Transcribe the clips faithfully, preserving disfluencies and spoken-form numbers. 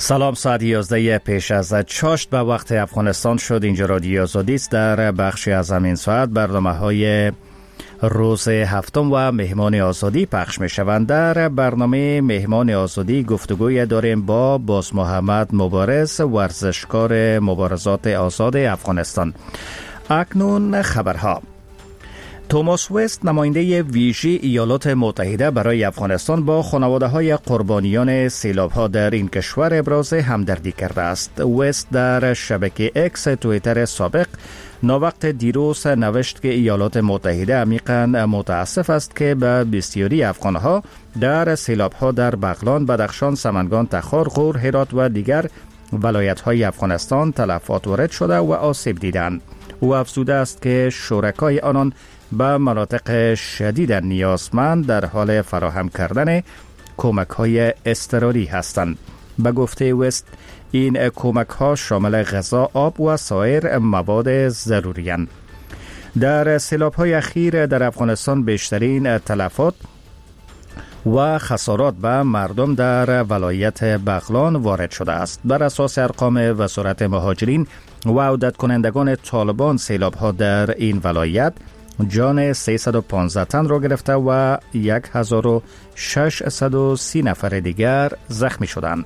سلام، ساعت یازده پیش از چاشت به وقت افغانستان شد. اینجا رادیو آزادی است. در بخشی از همین ساعت برنامه های روز هفتم و مهمان آزادی پخش می شوند. در برنامه مهمان آزادی گفتگوی داریم با باز محمد مبارز، ورزشکار مبارزات آزاد افغانستان. اکنون خبرها. توماس وست، نماینده ویژه ایالات متحده برای افغانستان، با خانواده‌های قربانیان سیلاب‌ها در این کشور ابراز همدردی کرده است. وست در شبکه اکس توییتر سابق ناوقت دیروز نوشت که ایالات متحده عمیقاً متاسف است که به بسیاری افغانها در سیلاب‌ها در بغلان، بدخشان، سمنگان، تخار، غور، هرات و دیگر ولایت‌های افغانستان تلفات وارد شده و آسیب دیدند. او افزوده است که شرکای آنان به مناطق شدید نیازمند در حال فراهم کردن کمک‌های اضطراری هستند. به گفته وست، این کمک‌ها شامل غذا، آب و سایر مواد ضروری اند. در سیلاب‌های اخیر در افغانستان بیشترین تلفات و خسارات به مردم در ولایت بغلان وارد شده است. بر اساس ارقام وزارت مهاجرین و عودت کنندگان طالبان، سیلاب‌ها در این ولایت جان سیصد و پانزده تن را گرفته و هزار و ششصد و سی نفر دیگر زخمی شدند.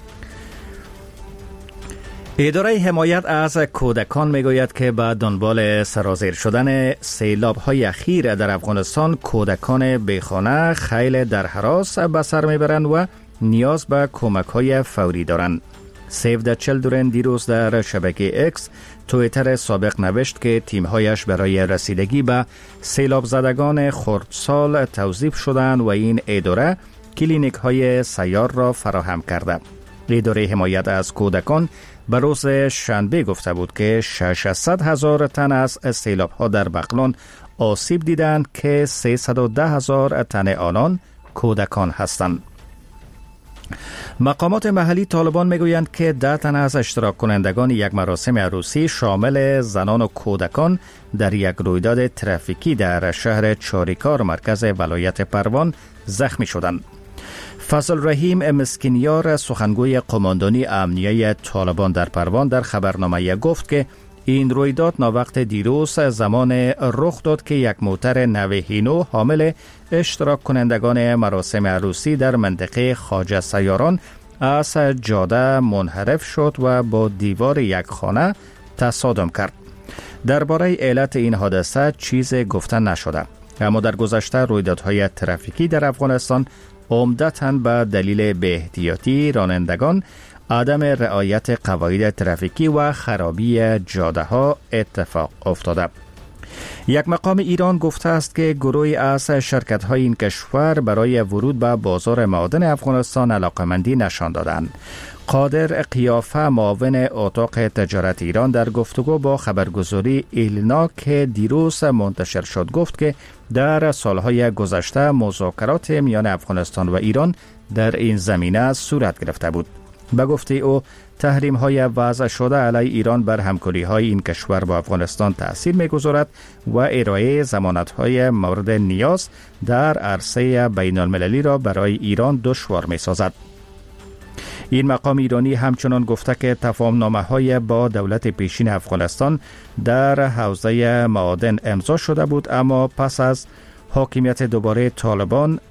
اداره حمایت از کودکان میگوید که به دنبال سرازیر شدن سیلاب‌های اخیر در افغانستان، کودکان بیخانه خیلی در هراس به سر میبرند و نیاز به کمک‌های فوری دارند. سیو د چیلدرن دیروز در شبکه اکس توییتر سابق نوشت که تیم‌هایش برای رسیدگی به سیلاب زدگان خردسال توظیف شدند و این اداره کلینیک‌های سیار را فراهم کرده. اداره حمایت از کودکان به روز شنبه گفته بود که ششصد هزار تن از سیلاب‌ها در بغلان آسیب دیدند که سیصد و ده هزار تن آنان کودکان هستند. مقامات محلی طالبان میگویند که ده تن از اشتراک کنندگان یک مراسم عروسی شامل زنان و کودکان در یک رویداد ترافیکی در شهر چاریکار، مرکز ولایت پروان، زخمی شدند. فضل رحیم مسکینیار، سخنگوی قماندانی امنیه طالبان در پروان، در خبرنامه گفت که این رویداد ناوقت دیروز زمان رخ داد که یک موتر نو هینو حامل اشتراک کنندگان مراسم عروسی در منطقه خواجه سیاران از جاده منحرف شد و با دیوار یک خانه تصادم کرد. درباره علت این حادثه چیز گفته نشده، اما در گذشته رویدادهای ترافیکی در افغانستان عمدتاً به دلیل بی‌احتیاطی رانندگان، عدم رعایت قواعد ترافیکی و خرابی جاده ها اتفاق افتاده. یک مقام ایران گفته است که گروهی از شرکت های این کشور برای ورود به بازار معادن افغانستان علاقمندی نشان دادند. قادر قیافه، معاون اتاق تجارت ایران، در گفتگو با خبرگزاری ایلنا که دیروز منتشر شد گفت که در سالهای گذشته مذاکرات میان افغانستان و ایران در این زمینه صورت گرفته بود. به گفته او، تحریم های وضع شده علیه ایران بر همکاری های این کشور با افغانستان تأثیر می‌گذارد و ارائه ضمانت های مورد نیاز در عرصه بین المللی را برای ایران دشوار می‌سازد. این مقام ایرانی همچنان گفته که تفاهم‌نامه های با دولت پیشین افغانستان در حوزه معادن امضا شده بود، اما پس از حاکمیت دوباره طالبان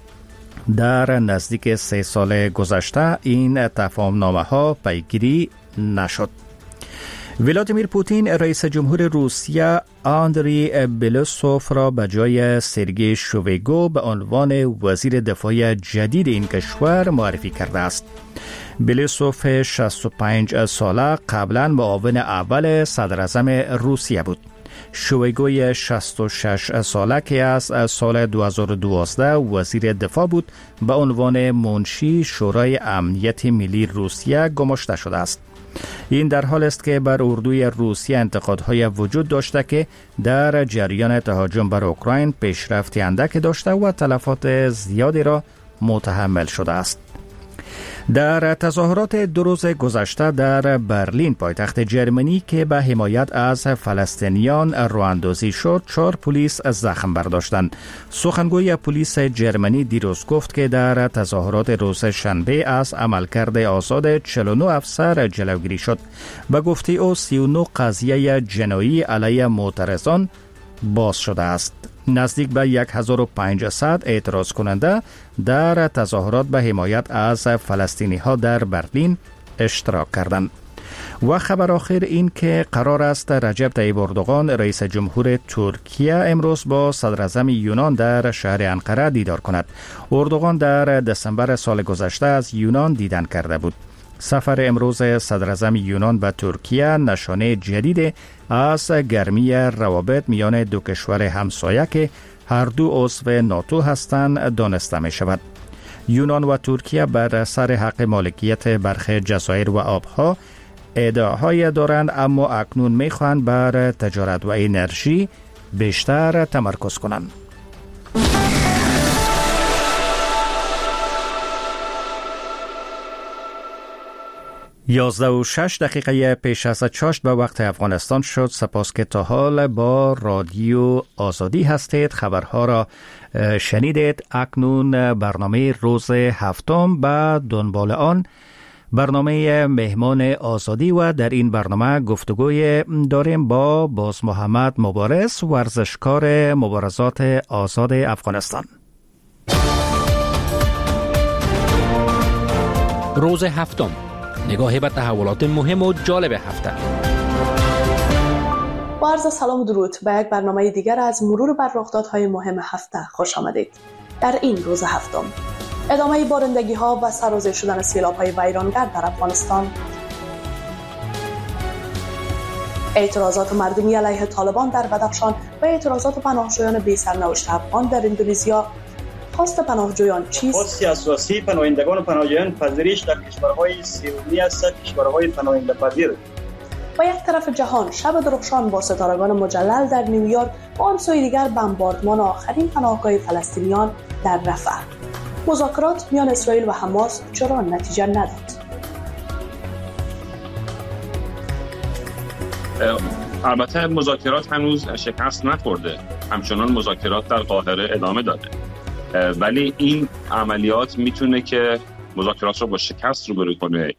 در نزدیک سه سال گذشته این تفاهم‌نامه ها پیگیری نشد. ولادیمیر پوتین، رئیس جمهور روسیه، آندری بلوسوف را به جای سرگئی شویگو به عنوان وزیر دفاع جدید این کشور معرفی کرده است. بلوسوف شصت و پنج ساله قبلا معاون اول صدر اعظم روسیه بود. شویگوی شصت و شش ساله که از سال دو هزار و دوازده وزیر دفاع بود، به عنوان منشی شورای امنیت ملی روسیه گماشته شده است. این در حال است که بر اردوی روسیه انتقادهای وجود داشته که در جریان تهاجم بر اوکراین پیشرفتی اندک داشته و تلفات زیادی را متحمل شده است. در تظاهرات دو روز گذشته در برلین پایتخت جرمنی که به حمایت از فلسطینیان راه‌اندازی شد، چهار پلیس زخم برداشتند. سخنگوی پلیس جرمنی دیروز گفت که در تظاهرات روز شنبه از عملکرد آزاد چهل و نه افسر جلوگیری شد. به گفته او سی و نه قضیه جنایی علیه معترضان باز شده است. نزدیک به هزار و پانصد اعتراض کننده در تظاهرات به حمایت از فلسطینی ها در برلین اشتراک کردند. و خبر آخر این که قرار است رجب طیب اردوغان رئیس جمهور ترکیه امروز با صدر اعظم یونان در شهر انقره دیدار کند. اردوغان در دسامبر سال گذشته از یونان دیدن کرده بود. سفر امروز صدر اعظم یونان به ترکیه نشانه جدید از گرمی روابط میان دو کشور همسایه که هر دو عضو ناتو هستند دانسته می شود. یونان و ترکیه بر سر حق مالکیت برخی جزایر و آبها ادعاهای دارند، اما اکنون می خواهند بر تجارت و انرژی بیشتر تمرکز کنند. یازده و شش دقیقه پیش از چاشت به وقت افغانستان شد. سپاس که تا حال با رادیو آزادی هستید. خبرها را شنیدید. اکنون برنامه روز هفتم به دنبال آن برنامه مهمان آزادی و در این برنامه گفتگوی داریم با باز محمد مبارز، ورزشکار مبارزات آزاد افغانستان. روز هفتم، نگاهی به تحولات مهم و جالب هفته. با عرض سلام و درود به یک برنامه دیگر از مرور بر رخدادهای مهم هفته خوش آمدید. در این روز هفتم ادامه بارندگی ها و سرازیر شدن سیلاب های ویرانگر در افغانستان، اعتراضات مردمی علیه طالبان در بدخشان و اعتراضات پناهجویان بی سرنوشت افغان در اندونزیا. خواست پناهجویان چیست؟ خواست اساسی پناهندگان و پناهجویان پذیرش در کشورهای سومی است، کشورهای پناهنده پذیر. و یک طرف جهان شب درخشان با ستارگان مجلل در نیویورک و آن سوی دیگر بمباردمان آخرین پناهگاه فلسطینیان در رفح. مذاکرات میان اسرائیل و حماس چرا نتیجه نداد؟ البته مذاکرات هنوز شکست نخورده، همچنان مذاکرات در قاهره ادامه داده، ولی این عملیات میتونه که مذاکرات رو با شکست روبرو کنه.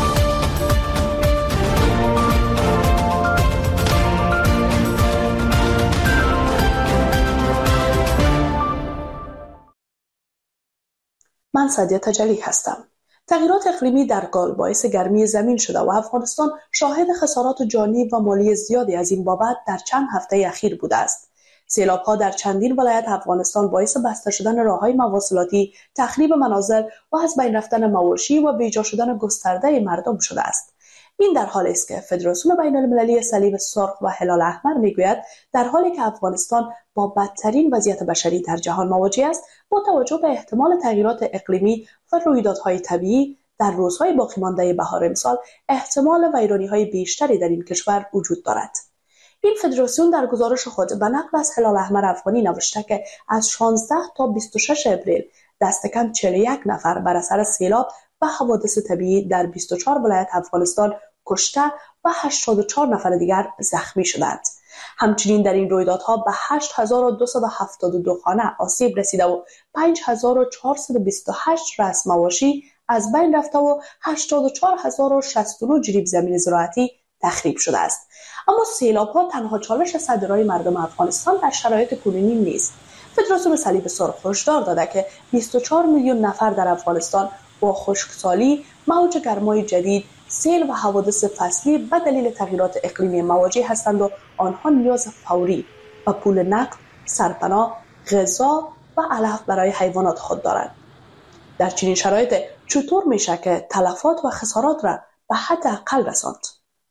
من سعدیه تجلی هستم. تغییرات اقلیمی در گال باعث گرمی زمین شده و افغانستان شاهد خسارات جانی و مالی زیادی از این بابت در چند هفته اخیر بوده است. سیلاب‌ها در چندین ولایت افغانستان باعث بسته شدن راه‌های مواصلاتی، تخریب منازل و از بین رفتن مواشی و بیجا شدن گسترده مردم شده است. این در حالی است که فدراسیون بین‌المللی صلیب سرخ و هلال احمر میگوید در حالی که افغانستان با بدترین وضعیت بشری در جهان مواجه است، با توجه به احتمال تغییرات اقلیمی و رویدادهای طبیعی در روزهای باقی مانده بهار امسال احتمال ویرانی‌های بیشتری در این کشور وجود دارد. این فدراسیون در گزارش خود به نقل از هلال احمر افغانی نوشته که از شانزده تا بیست و شش اپریل دست کم چهل و یک نفر بر اثر سیلاب و حوادث طبیعی در بیست و چهار ولایت افغانستان کشته و هشتاد و چهار نفر دیگر زخمی شدند. همچنین در این رویدادها به هشت هزار و دویست و هفتاد و دو خانه آسیب رسیده و پنج هزار و چهارصد و بیست و هشت رأس مواشی از بین رفته و هشتاد و چهار هزار و شصت و نه جریب زمین زراعتی تخریب شده است. اما سیلاب‌ها تنها چالش صدرای مردم افغانستان در شرایط کنونی نیست. فدراسیون صلیب سرخ هشدار داده که بیست و چهار میلیون نفر در افغانستان با خشکسالی، موج گرمای جدید، سیل و حوادث فصلی به دلیل تغییرات اقلیمی مواجه هستند و آنها نیاز فوری و پول نقد، سرپناه، غذا و علف برای حیوانات خود دارند. در چنین شرایط چطور میشه که تلفات و خسارات را به حد اقل رساند؟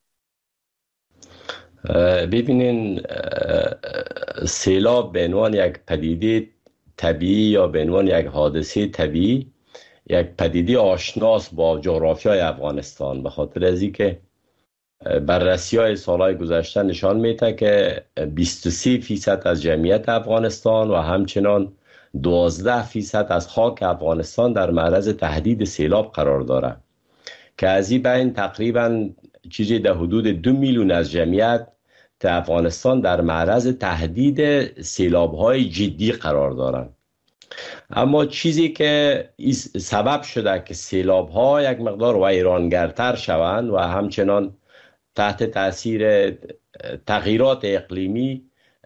ببینین، سیلاب به عنوان یک پدیده طبیعی یا به عنوان یک حادثه طبیعی یک پدیده آشناس با جغرافیای افغانستان، به خاطر از اینکه بررسی‌های سالهای گذشته نشان میده که بیست و سه فیصد از جمعیت افغانستان و همچنان دوازده فیصد از خاک افغانستان در معرض تهدید سیلاب قرار دارد که از این بین تقریبا چیزی در حدود دو میلیون از جمعیت افغانستان در معرض تهدید سیلاب‌های جدی قرار دارند. اما چیزی که سبب شده که سیلاب‌ها یک مقدار ویرانگرتر شوند و همچنان تحت تاثیر تغییرات اقلیمی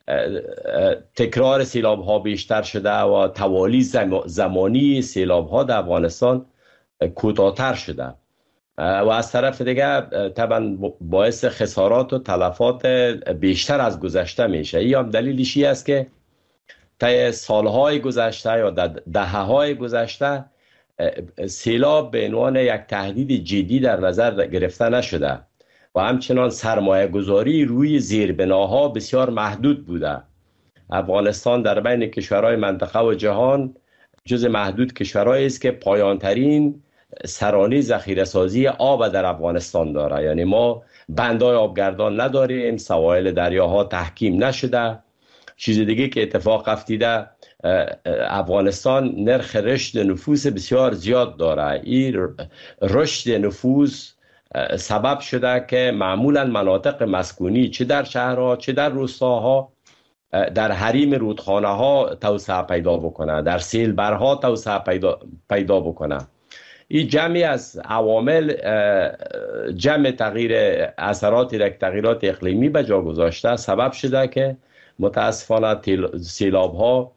تکرار سیلاب‌ها بیشتر شده و توالی زمانی سیلاب‌ها در افغانستان کوتاه‌تر شده و از طرف دیگه طبعا باعث خسارات و تلفات بیشتر از گذشته میشه. این هم دلیلش است که طی سالهای گذشته یا دهه‌های گذشته سیلاب به عنوان یک تهدید جدی در نظر گرفته نشده و همچنان سرمایه گذاری روی زیربناها بسیار محدود بوده. افغانستان در بین کشورهای منطقه و جهان جز محدود کشورهایی است که پایانترین سرانه ذخیره سازی آب در افغانستان داره. یعنی ما بندهای آبگردان نداریم، سواحل دریاها تحکیم نشده. چیز دیگه که اتفاق افتیده، افغانستان نرخ رشد نفوس بسیار زیاد داره. این رشد نفوس سبب شده که معمولا مناطق مسکونی چه در شهرها چه در روستاها در حریم رودخانه ها توسعه پیدا بکنه، در سیلبرها توسعه پیدا, پیدا بکنه. این جمعی از عوامل جمع تغییر اثرات یک تغییرات اقلیمی به جا گذاشته سبب شده که متاسفانه سیلاب ها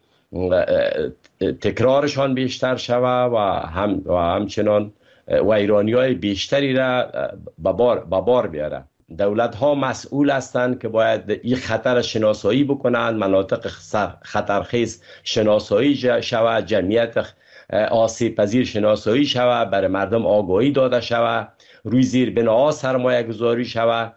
تکرارشان بیشتر شود و هم و همچنان ویرانی های بیشتری را به بار به بار بیاره. دولت ها مسئول هستند که باید این خطر شناسایی بکنند، مناطق خطرخیز شناسایی شود، جمعیت آسیب پذیر شناسایی شود، برای مردم آگاهی داده شود، روی زیر بناها سرمایه گذاری شود،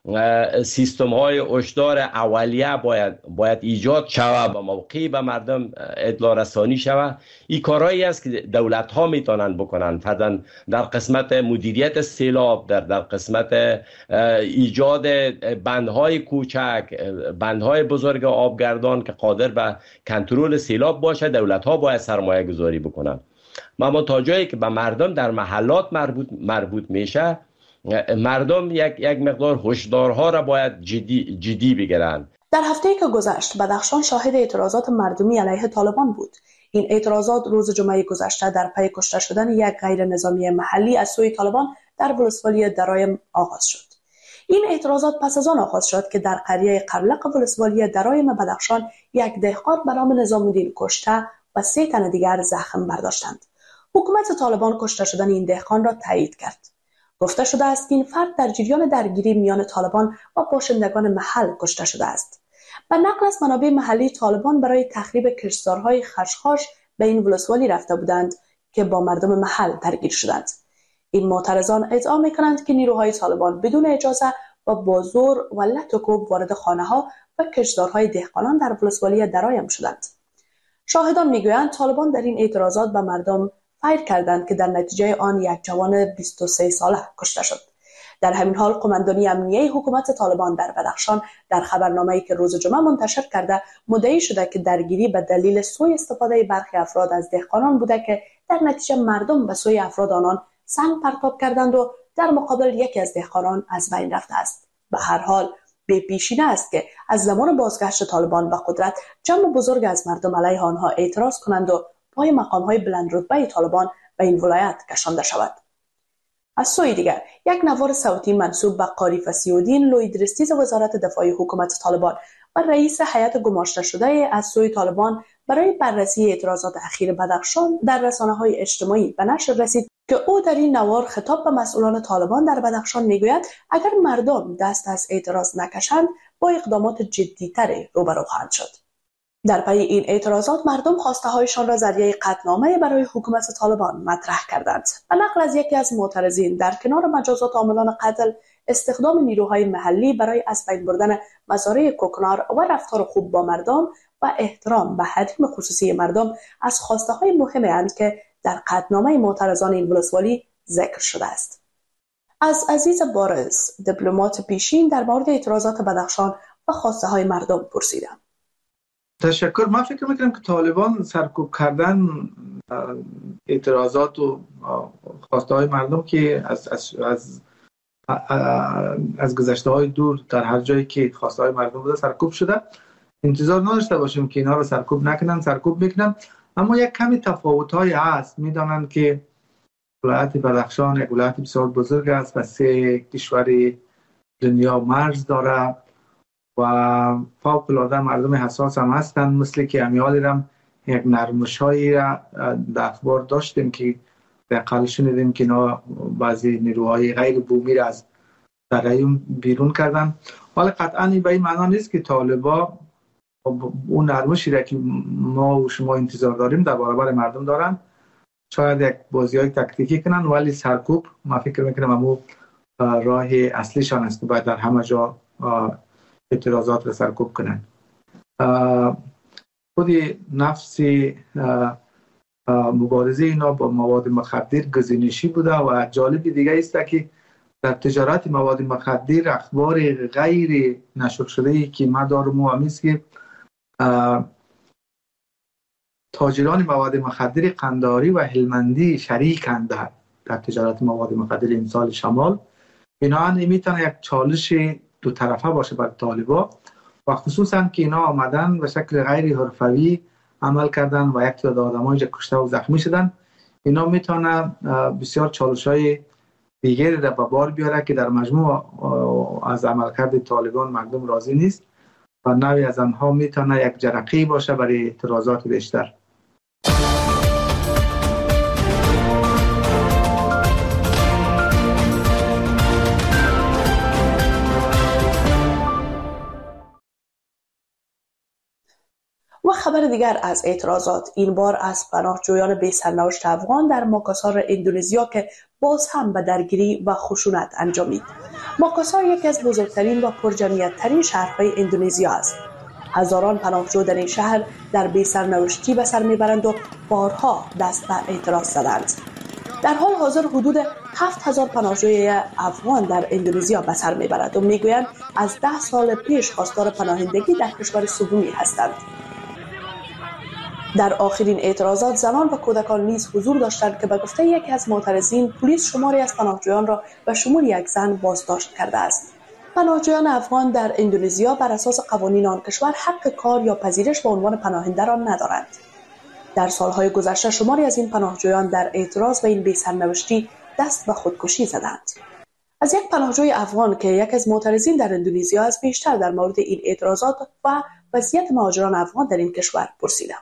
سیستم های هشدار اولیه باید باید ایجاد شود و موقعی به مردم اطلاع رسانی شود. این کارهایی است که دولت ها میتونن بکنن، فرضاً در قسمت مدیریت سیلاب، در در قسمت ایجاد بندهای کوچک، بندهای بزرگ آبگردان که قادر به کنترل سیلاب باشه، دولت ها باید سرمایه گذاری بکنن. اما تا جایی که به مردم در محلات مربوط مربوط میشه، مردم یک یک مقدار هشدارها را باید جدی جدی بگیرند. در هفته‌ای که گذشت بدخشان شاهد اعتراضات مردمی علیه طالبان بود. این اعتراضات روز جمعه گذشته در پی کشته شدن یک غیر نظامی محلی از سوی طالبان در ولسوالی درایم آغاز شد. این اعتراضات پس از آن آغاز شد که در قریه قرلق ولسوالی درایم بدخشان یک دهقان به نام نظام الدین کشته و سه تن دیگر زخم برداشتند. حکومت طالبان کشته شدن این دهقان را تایید کرد. گفته شده است که این فرد در جریان درگیری میان طالبان و باشندگان محل کشته شده است. به نقل از منابع محلی، طالبان برای تخریب کشتزارهای خشخاش به این ولسوالی رفته بودند که با مردم محل درگیر شدند. این معترضان ادعا می‌کنند که نیروهای طالبان بدون اجازه و با زور و لط و کوب وارد خانه‌ها و کشتزارهای دهقانان در ولسوالی درایم شدند. شاهدان میگویند طالبان در این اعتراضات به مردم فیر کردند که در نتیجه آن یک جوان بیست و سه ساله کشته شد. در همین حال قماندانی امنیه حکومت طالبان در بدخشان در خبرنامه‌ای که روز جمعه منتشر کرده مدعی شده که درگیری به دلیل سوء استفاده برخی افراد از دهقانان بوده که در نتیجه مردم به سوی افراد آنان سنگ پرتاب کردند و در مقابل یکی از دهقانان از بین رفته است. به هر حال به پیشینه است که از زمان بازگشت طالبان به قدرت جمع بزرگ از مردم علیه آنها اعتراض کنند و پای مقام‌های بلند رتبه طالبان به این ولایت کشانده شود. از سوی دیگر یک نوار صوتی منسوب به قاری فصیح‌الدین لویدرستیز وزارت دفاع حکومت طالبان و رئیس هیئت گماشته شده از سوی طالبان برای بررسی اعتراضات اخیر بدخشان در رسانه‌های اجتماعی به نشر رسید که او در این نوار خطاب به مسئولان طالبان در بدخشان میگوید اگر مردم دست از اعتراض نکشند با اقدامات جدی‌تری روبرو خواهند شد. در پی این اعتراضات مردم خواسته‌هایشان را ذریعه قطعنامه برای حکومت طالبان مطرح کردند. به نقل از یکی از معترضین، در کنار مجازات عاملان قتل، استخدام نیروهای محلی برای از بین بردن مزارع کوکنار و رفتار خوب با مردم و احترام به حریم خصوصی مردم از خواسته‌های مهمی اند که در قطعنامه معترضان این ولسوالی ذکر شده است. از عزیز بارز، دیپلمات پیشین، در مورد اعتراضات بدخشان و خواسته‌های مردم پرسیدم. تشکر. من فکر میکنم که طالبان سرکوب کردن اعتراضات و خواسته های مردم که از از از از گذشته های دور در هر جایی که خواسته های مردم بوده سرکوب شده، انتظار نداشته باشیم که اینا رو سرکوب نکنن. سرکوب میکنن، اما یک کمی تفاوت های هست. میدانند که ولایت بدخشان یک ولایت بسیار بزرگ است و سه کشور دنیا مرز داره و فوق العاده مردم حساس هم هستند. مثل که امیالی رم یک نرمش هایی را در اخبار داشتیم که اقل شنیدیم که اینا بعضی نیروهای غیر بومی را از ترایون بیرون کردن. حالا قطعا به این معنا نیست که طالبا اون نرمشی را که ما و شما انتظار داریم در برابر مردم دارن. شاید یک بازی های تکتیکی کنن، ولی سرکوب ما فکر میکنم امو راه اصلیشان است که باید در همه جا اعتراضات را سرکوب کنن. خود نفس مبارزه اینا با مواد مخدر گزینشی بوده و جالب دیگه است که در تجارت مواد مخدر اخبار غیر نشر شده ای که ما دارم و همیست که تاجران مواد مخدر قنداری و هلمندی شریکند در تجارت مواد مخدر امسال شمال. اینا هم میتونه یک چالش دو طرفه باشه بر طالبا و خصوصا که اینا آمدن به شکل غیر حرفوی عمل کردن و یک تعداد آدم‌ها کشته و زخمی شدن. اینا میتونه بسیار چالش‌های دیگری را به بار بیاره که در مجموع از عملکرد طالبان مردم راضی نیست و نوعی از آنها میتونه یک جرقه باشه برای اعتراضات بیشتر. و خبر دیگر از اعتراضات، این بار از پناهجویان بی سرنوشت افغان در ماکاسار اندونزیا که باز هم به درگیری و خشونت انجامید. ماکاسار یکی از بزرگترین و پرجمعیت ترین شهرهای اندونزیا است. هزاران پناهجو در این شهر در بی سرنوشتی به سر میبرند و بارها دست به اعتراض زدند. در حال حاضر حدود هفت هزار پناهجوی افغان در اندونزیا به سر میبرند و میگویند از ده سال پیش خواستار پناهندگی در کشور سومی هستند. در آخرین اعتراضات زنان و کودکان نیز حضور داشتند که به گفته یکی از معترضین پلیس شماری از پناهجویان را به شمول یک زن بازداشت کرده است. پناهجویان افغان در اندونزیا بر اساس قوانین آن کشور حق کار یا پذیرش به عنوان پناهنده را ندارند. در سالهای گذشته شماری از این پناهجویان در اعتراض به این بی‌سرنوشتی دست به خودکشی زدند. از یک پناهجوی افغان که یک از معترضین در اندونزیا است بیشتر در مورد این اعتراضات و وضعیت مهاجران افغان در این کشور پرسیدم.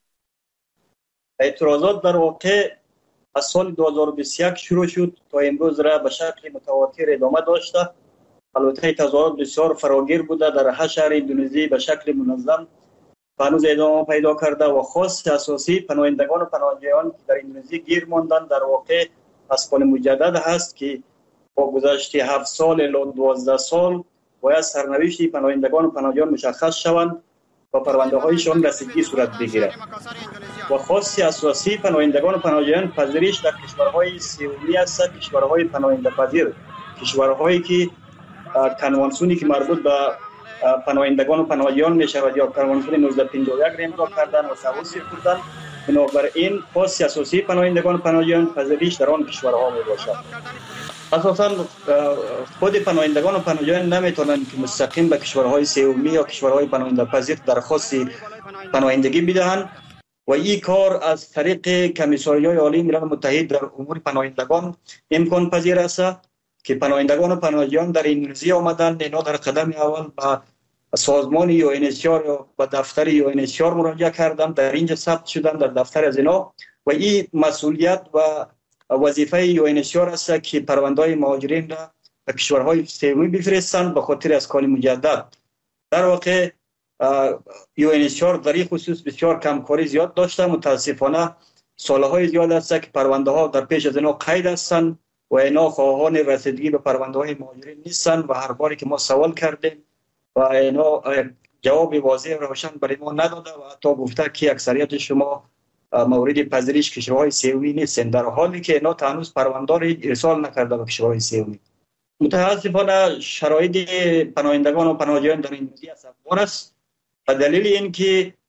اعتراضات در واقع از سال دو هزار و بیست و یک شروع شد تا امروز را به شکل متواتر ادامه داشته. البته تظاهرات بسیار فراگیر بوده در هر شهر اندونزی به شکل منظم هنوز ادامه پیدا کرده و خاص اساسی پناهندگان و پناهجویان که در اندونزی گیر ماندن در واقع از پل مجدد هست که با گذشت هفت سال الی دوازده سال باید سرنوشت پناهندگان و پناهجویان مشخص شوند و پرونده هایشان رسیدگی صورت بگیرد و خاص اساسی پناهندگان و پناهجویان پذیرش در کشورهای سومی است، کشورهای پناهنده پذیر، کشورهایی که کنوانسیونی که مربوط به پناهندگان و پناهجویان می شود یا کنوانسیون نوزده پنجاه و یک را امضا کردن و توصیه کردن. بنابراین خاص اساسی پناهندگان و پناهجویان پذیرش در آن کشورها می باشد. اساساً خود پناهندگان و پناهجویان نمیتونند که مستقیم به کشورهای سومی یا کشورهای پناهنده پذیر درخواست پناهندگی بدهند و این کار از طریق کمیساریای عالی ملل متحد در امور پناهندگان امکان پذیر است که پناهندگان و پناهجویان در اندونزیا آمدند. اینا در قدم اول به سازمان یو ان اچ سی آر یا به دفتر یو ان اچ سی آر مراجعه کردند، در اینجا ثبت شدند در دفتر از اینا و این مسئولیت و وظیفه یو ان اچ سی آر است که پرونده‌های مهاجرین را به کشورهای سومی بفرستند به خاطر اسکان مجدد. در واقع یو ان اچ سی آر در این خصوص بسیار کمکاری زیاد داشته. متاسفانه سالهای زیاد است که پرونده ها در پیش از اینا قید هستند و اینا خواهان رسیدگی به پرونده های مهاجرین نیستند و هر باری که ما سوال کردیم و اینا جواب واضح روشن برای ما نداده و حتی گفته که اکثریت شما مورد پذیرش کشورهای سومی نیستند، در حالی که اینا هنوز پرونده را ارسال نکرده به کشورهای سومی. متاسفانه شرایط پناهندگان و پناهجویان در اندونزیا سخت‌تر است. به دلیل اینکه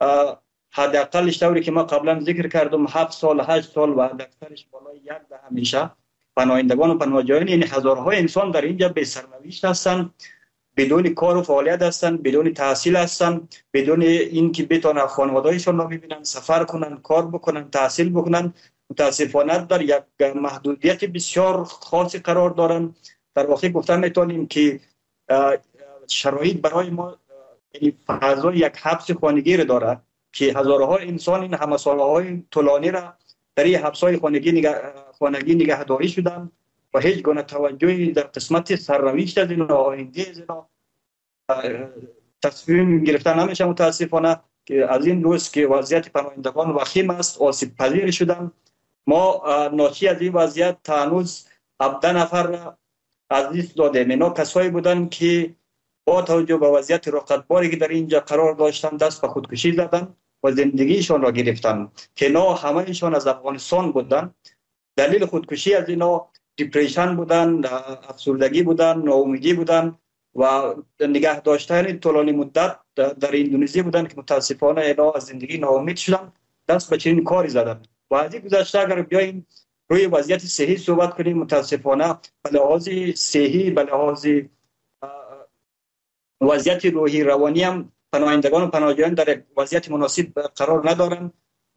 حداقلش طوری که ما قبلا ذکر کردم هفت سال هشت سال و اکثرش بالای یک دهه میشه. پناهندگان و پناهجویان یعنی هزارها انسان در اینجا به سرنوشت هستند، بدون کار و فعالیت هستند، بدون تحصیل هستند، بدون اینکه بتونن خانواده‌هایشون رو ببینن، سفر کنن، کار بکنن، تحصیل بکنن. متاسفانه در یک محدودیت بسیار خاصی قرار دارن. در واقع گفتن میتونیم که شرایط برای ما یعنی فضای یک حبس خانگی را داره که هزارها انسان این همه سالهای طولانی را در این حبس‌های خانگی نگه خانگی نگهداری شدن و هیچ گونه توجهی در قسمت سرنوشت از اینا، آینده از اینا تصمیم گرفتن نمیشه. متاسفانه که از این روز که وضعیت پناهندگان وخیم است، آسیب پذیر شدن. ما ناشی از این وضعیت تا هنوز هفده نفر را از دست دادیم. اینا کسایی بودن که با توجه به وضعیت رقتباری که در اینجا قرار داشتن دست به خودکشی زدن و زندگیشان را گرفتن که اینا همهشان از افغانستان بودن. دلیل خودکشی از اینا دیپریشن بودن، افسردگی بودن، ناامیدی بودن و نگه داشتن طولانی مدت در اندونزی بودن که متاسفانه اینا از زندگی ناامید شدن، دست به چنین کاری زدن. و از این گذشته اگر بیاییم روی وضعیت صحی صحبت کنیم، متاسفانه به لحاظ صحی، به لحاظ وضعیت روحی روانی هم پناهندگان و پناهجویان در وضعیت مناسب قرار ندارند.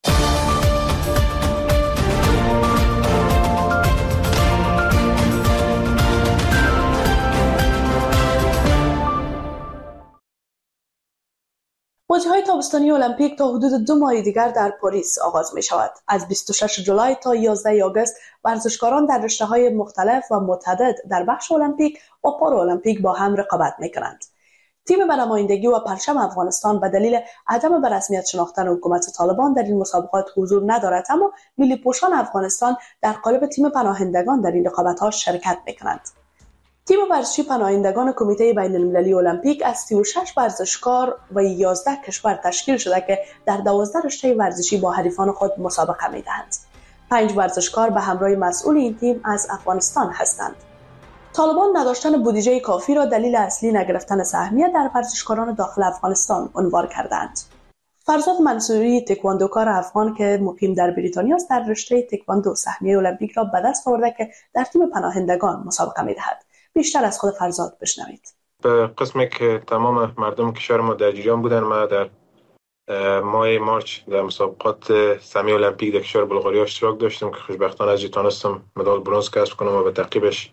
بازی‌های تابستانی المپیک تا حدود دو ماه دیگر در پاریس آغاز می شود. از بیست و شش جولای تا یازده آگوست ورزشکاران در رشته‌های مختلف و متعدد در بخش المپیک و پارالمپیک با هم رقابت می کنند. تیم به نمایندگی و پرچم افغانستان به دلیل عدم به رسمیت شناختن حکومت طالبان در این مسابقات حضور ندارد، اما ملی پوشان افغانستان در قالب تیم پناهندگان در این رقابت‌ها شرکت می کنند. تیم ورزشی پناهندگان کمیته بین المللی المپیک از سی و شش ورزشکار و یازده کشور تشکیل شده که در دوازده رشته ورزشی با حریفان خود مسابقه می‌دهند. پنج ورزشکار به همراه مسئول این تیم از افغانستان هستند. طالبان نداشتن بودجه کافی را دلیل اصلی نگرفتن سهمیه در ورزشکاران داخل افغانستان عنوان کردند. فرزاد منصوری تکواندوکار افغان که مقیم در بریتانیا است در رشته تکواندو سهمیه المپیک را به دست آورده که در تیم پناهندگان مسابقه می‌دهد. بیشتر از خود فرزاد بشنوید. به قسمی که تمام مردم کشور ما در جریان بودن، ما در ماه مارچ در مسابقات سهمیه المپیک در کشور بلغاریا اشتراک داشتم که خوشبختانه از تونستم مدال برنز کسب کنم و به تعقیبش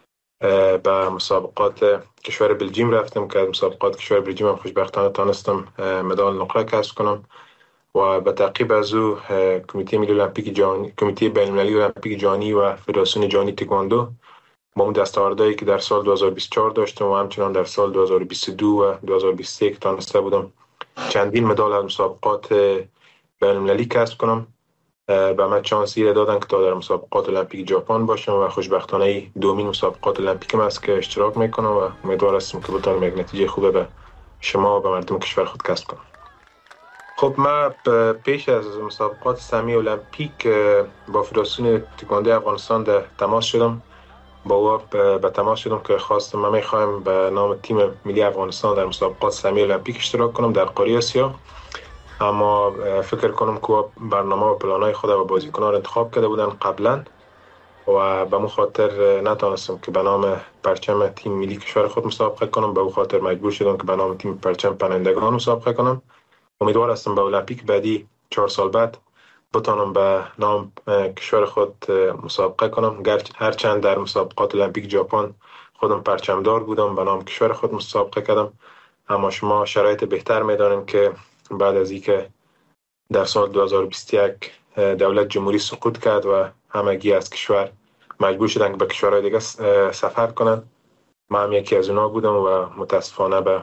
به مسابقات کشور بلژیم رفتم که از مسابقات کشور بلژیم هم خوشبختانه تونستم مدال نقره کسب کنم و به تعقیب از او کمیته ملی المپیک جهانی، کمیته بین المللی المپیک جهانی و فدراسیون جهانی تکواندو با اون دستاوردهایی که در سال دو هزار و بیست و چهار داشتم و همچنان در سال دو هزار و بیست و دو و دو هزار و بیست و یک تانسته بودم چندین مدال از مسابقات بین المللی کسب کنم. به من چانسی را دادن که تا در مسابقات المپیک ژاپن باشم و خوشبختانه دومین مسابقات المپیکم است که اشتراک میکنم و امیدوار هستم که بتونم یک نتیجه خوبه به شما و به مردم کشور خود کسب کنم. خب من پیش از مسابقات سهمیه المپیک با فدراسیون تکواندو افغانستان در تماس شدم. با او به تماس شدم که خواستم من میخوایم به نام تیم ملی افغانستان در مسابقات سهمیه المپیک اشتراک کنم در قاره آسیا، اما فکر کنم که برنامه و پلانهای خود و بازیکنان را انتخاب کرده بودن قبلا و به مو خاطر نتونستم که به نام پرچم تیم ملی کشور خود مسابقه کنم. به او خاطر مجبور شدم که به نام تیم پرچم پناهندگان مسابقه کنم. امیدوار هستم به المپیک بعدی چهار سال بعد بتانم به نام کشور خود مسابقه کنم. هرچند در مسابقات المپیک ژاپن خودم پرچمدار بودم، به نام کشور خود مسابقه کردم، اما شما شرایط بهتر میدانیم که بعد از اینکه در سال دو هزار و بیست و یک دولت جمهوری سقوط کرد و همگی از کشور مجبور شدن که به کشورهای دیگه سفر کنن، من هم یکی از اونا بودم و متاسفانه به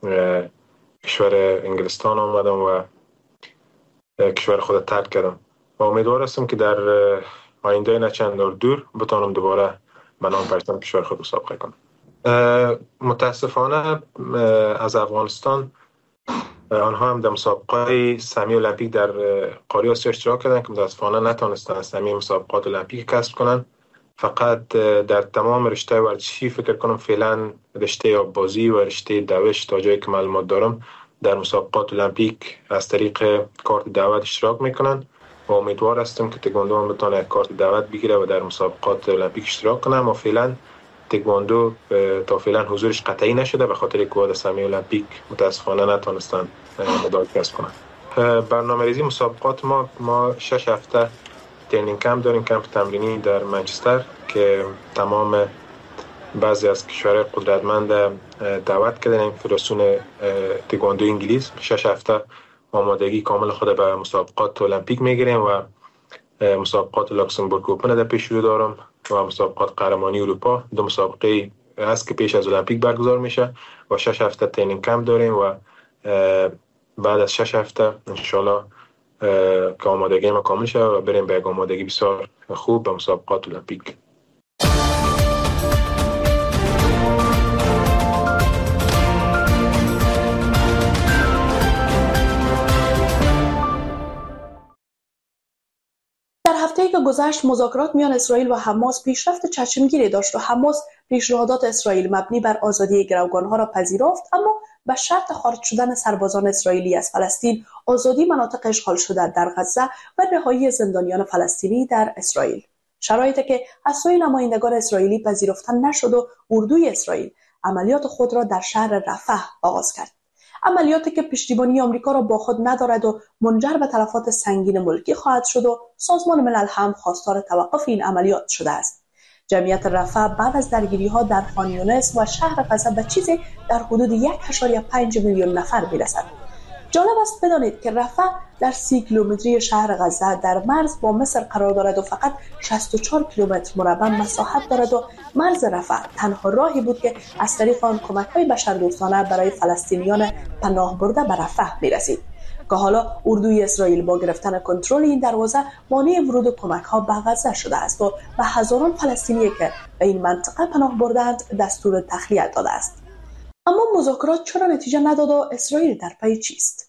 کشور انگلستان آمدم و کشور خود ترک کردم و امیدوار هستم که در آینده نه چند دور دور بتونم دوباره به نام پرچم کشور خود مسابقه کنم. متاسفانه از افغانستان آنها هم در مسابقات سهمیه المپیک در قاره آسیا اشتراک کردن که متاسفانه نتونستن سهمیه مسابقات المپیک کسب کنن. فقط در تمام رشته ورزشی فکر کنم فعلا رشته آببازی و رشته دوش تا جایی که معلومات دارم در مسابقات المپیک از طریق کارت دعوت اشتراک میکنن و امیدوار هستم که تکواندو هم بتونه یک کارت دعوت بگیره و در مسابقات المپیک اشتراک کنه. اما فعلا تکواندو تا فعلا حضورش قطعی نشده به خاطر کواد سهمیه المپیک متاسفانه نتونستن مدال کسب کنن. برنامه‌ریزی مسابقات ما ما شش هفته ترینینگ کمپ داریم، کمپ تمرینی در منچستر که تمام بعضی از کشورهای قدرتمند دعوت کردن. این فدراسیون تکواندو انگلیس شش هفته آمادگی کامل خود به مسابقات المپیک میگیریم و مسابقات لاکسمبورگ اوپن در پیش رو دارم و مسابقات قهرمانی اروپا، دو مسابقه هست که پیش از المپیک برگزار میشه و شش هفته ترینینگ کمپ داریم و بعد از شش هفته انشالله که آمادگی ما کامل شه و بریم به آمادگی بسیار خوب به مسابقات المپیک. هفته‌ای که گذشت مذاکرات میان اسرائیل و حماس پیشرفت چشمگیری داشت و حماس پیشنهادات اسرائیل مبنی بر آزادی گروگانها را پذیرفت، اما به شرط خارج شدن سربازان اسرائیلی از فلسطین، آزادی مناطق اشغال شده در غزه و رهایی زندانیان فلسطینی در اسرائیل. شرایطی که از سوی نمایندگان اسرائیلی پذیرفته نشد و اردوی اسرائیل عملیات خود را در شهر رفح آغاز کرد. عملیاتی که پشتیبانی آمریکا را با خود ندارد و منجر به تلفات سنگین ملکی خواهد شد و سازمان ملل هم خواستار توقف این عملیات شده است. جمعیت رفح بعد از درگیری‌ها در خان یونس و شهر غزه به چیزی در حدود یک و پنج میلیون نفر میرسد. جالب است بدانید که رفح در سی کیلومتری شهر غزه در مرز با مصر قرار دارد و فقط شصت و چهار کیلومتر مربع مساحت دارد و مرز رفح تنها راهی بود که از طریق آن کمک‌های بشردوستانه برای فلسطینیان پناه برده به رفح می‌رسید که حالا اردوی اسرائیل با گرفتن کنترل این دروازه مانع ورود کمک‌ها به غزه شده است و به هزاران فلسطینی که به این منطقه پناه بردند دستور تخلیه داده است. اما مذاکرات چرا نتیجه نداد و اسرائیل در پی چیست؟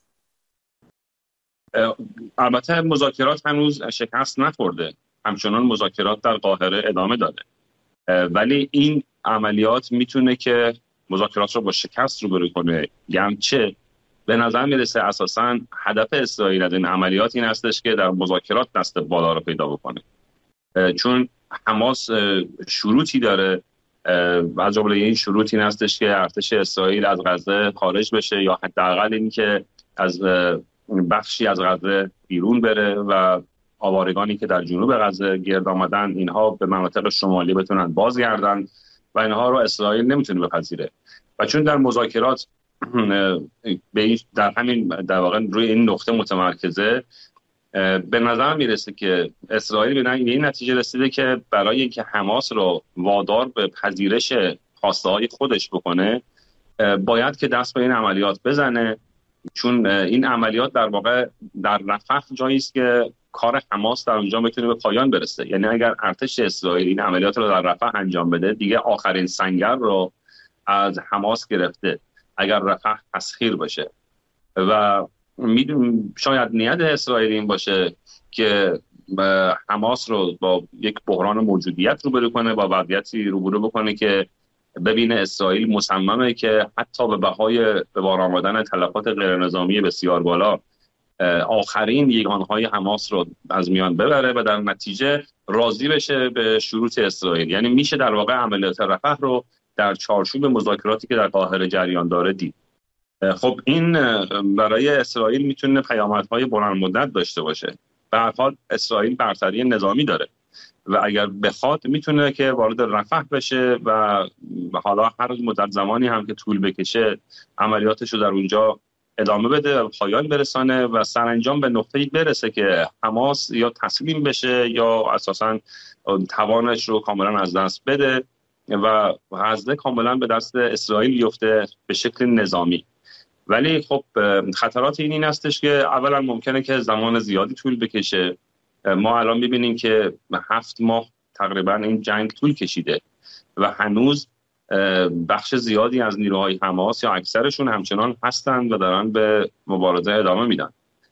البته مذاکرات هنوز شکست نخورده، همچنان مذاکرات در قاهره ادامه داده، ولی این عملیات میتونه که مذاکرات رو با شکست روبرو کنه. گرچه به نظر میرسه اساساً هدف اسرائیل از این عملیات این هستش که در مذاکرات دست بالا رو پیدا بکنه، چون حماس شروطی داره و از جمله این شروط این هستش که ارتش اسرائیل از غزه خارج بشه یا حداقل این که از بخشی از غزه بیرون بره و آوارگانی که در جنوب غزه گرد آمدن اینها به مناطق شمالی بتونن بازگردن و اینها رو اسرائیل نمیتونه بپذیره. و چون در مذاکرات به در همین در واقع روی این نقطه متمرکزه، به نظر میرسه که اسرائیل به این نتیجه رسیده که برای اینکه حماس رو وادار به پذیرش خواسته های خودش بکنه باید که دست به این عملیات بزنه، چون این عملیات در واقع در رفح جایی است که کار حماس در اونجا میتونه به پایان برسه. یعنی اگر ارتش اسرائیل این عملیات رو در رفح انجام بده دیگه آخرین سنگر رو از حماس گرفته اگر رفح تسخیر بشه. و میدونم شاید نیت اسرائیل این باشه که حماس رو با یک بحران موجودیت روبرو کنه، با وضعیتی روبرو بکنه که ببینه اسرائیل مصممه که حتی به بهای به بار آمدن تلفات غیر نظامی بسیار بالا آخرین یگانهای حماس رو از میان ببره و در نتیجه راضی بشه به شروط اسرائیل. یعنی میشه در واقع عملیات رفح رو در چارچوب مذاکراتی که در قاهره جریان داره دید. خب این برای اسرائیل میتونه پیامدهای بلند مدت داشته باشه. به هر حال اسرائیل برتری نظامی داره و اگر بخواد میتونه که وارد رفح بشه و حالا هر مدت زمانی هم که طول بکشه عملیاتش رو در اونجا ادامه بده و پایان برسانه و سرانجام به نقطه‌ای برسه که حماس یا تسلیم بشه یا اساساً توانش رو کاملا از دست بده و غزه کاملا به دست اسرائیل بیفته به شکل نظامی. ولی خب خطرات این این هستش که اولا ممکنه که زمان زیادی طول بکشه. ما الان می‌بینیم که هفت ماه تقریبا این جنگ طول کشیده و هنوز بخش زیادی از نیروهای حماس یا اکثرشون همچنان هستند و دارن به مبارزه ادامه میدن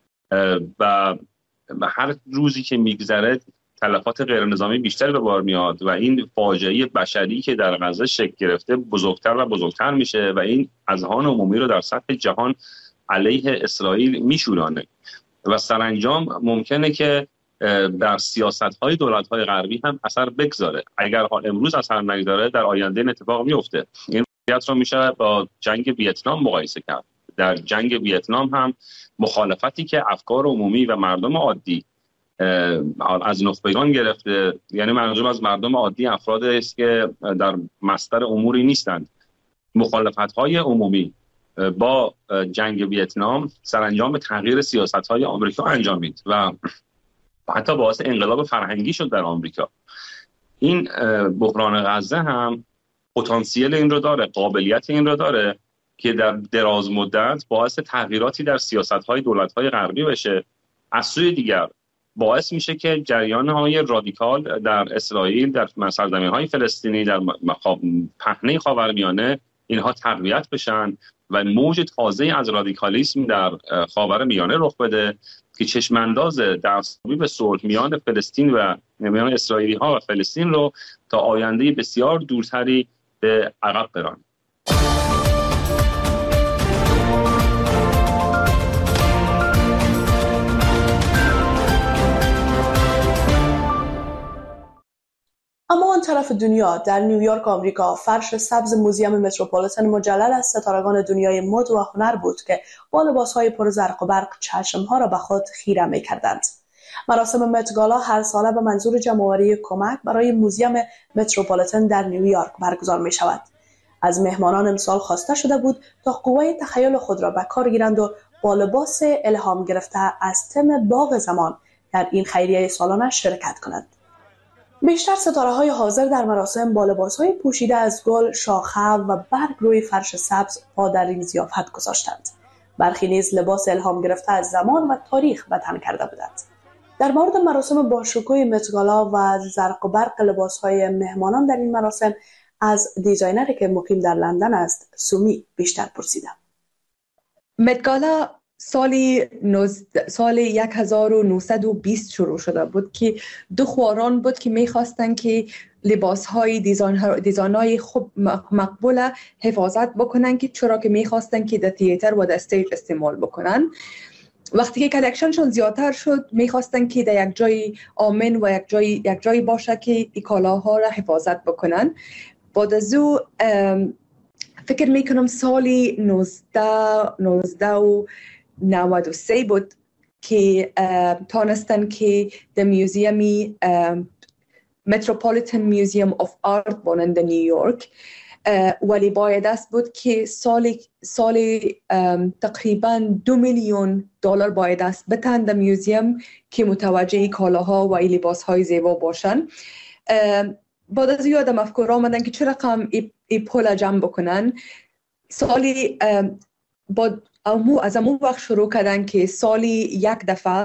و هر روزی که میگذره تلفات غیر نظامی بیشتر به بار میاد و این فاجعه بشری که در غزه شکل گرفته بزرگتر و بزرگتر میشه و این اذهان عمومی رو در سطح جهان علیه اسرائیل میشورانه و سرانجام ممکنه که در سیاست‌های دولت‌های غربی هم اثر بگذاره. اگر حال امروز اثر نگذاره در آینده این اتفاق میفته. این وضعیت رو میشه با جنگ ویتنام مقایسه کرد. در جنگ ویتنام هم مخالفتی که افکار عمومی و مردم عادی از نخبگان گرفته، یعنی منظورم از مردم عادی افرادی است که در مصدر اموری نیستند، مخالفت‌های عمومی با جنگ ویتنام سرانجام به تغییر سیاست‌های آمریکا انجامید و حتی باعث انقلاب فرهنگی شد در آمریکا. این بحران غزه هم پتانسیل این رو داره، قابلیت این رو داره که در دراز مدت باعث تغییراتی در سیاست‌های دولت‌های غربی بشه. از سوی دیگر باعث میشه که جریان‌های رادیکال در اسرائیل، در سرزمین‌های فلسطینی، در پهنه خاورمیانه اینها تقویت بشن و موج تازه از رادیکالیسم در خاورمیانه رخ بده که چشمانداز دستیابی به صلح میان فلسطین و میان اسرائیلی ها و فلسطین رو تا آینده بسیار دورتری به عقب برانه. اما آن طرف دنیا، در نیویورک آمریکا، فرش سبز موزیم متروپولیتن مجلل از ستارگان دنیای مد و هنر بود که با لباسهای پر زرق و برق چشمها را به خود خیره می‌کردند. مراسم مت گالا هر ساله به منظور جمع‌آوری کمک برای موزیم متروپولیتن در نیویورک برگزار می‌شود. از مهمانان امسال خواسته شده بود تا قوه تخیل خود را به کار گیرند و با لباس الهام گرفته از تم باغ زمان در این خیریه سالانه شرکت کنند. بیشتر ستاره‌های حاضر در مراسم با لباس‌های پوشیده از گل، شاخه و برگ روی فرش سبز پا در این ضیافت گذاشتند. برخی نیز لباس الهام گرفته از زمان و تاریخ به تن کرده بودند. در مورد مراسم باشکوه مت گالا و زرق و برق لباس‌های مهمانان در این مراسم از دیزاینری که مقیم در لندن است، سومی، بیشتر پرسیدم. مت گالا سالی سال هزار و نهصد و بیست شروع شده بود که دو خواران بود که می‌خواستن که لباس‌های دیزاین‌های خوب مقبول حفاظت بکنن که چرا که می‌خواستن که در تئاتر و در استیج استعمال بکنن. وقتی که کلکشنشون زیادتر شد می‌خواستن که در یک جای آمن و یک جای یک جایی باشه که این کالاها را حفاظت بکنن. بعد از او فکر میکنم سالی نوزده و نود و سه بود که تانستن که در میوزیمی متروپولیتن میوزیم آف آرت بانند نیویورک، ولی باید است بود که سالی سالی تقریبا دو میلیون دلار باید است بتن در میوزیم که متوجه کالاها و لباسهای زیبا باشن. بعد از یادم افکار آمدن که چه رقم ای پول جمع بکنن. سالی با امو از امو وقت شروع کردن که سالی یک دفعه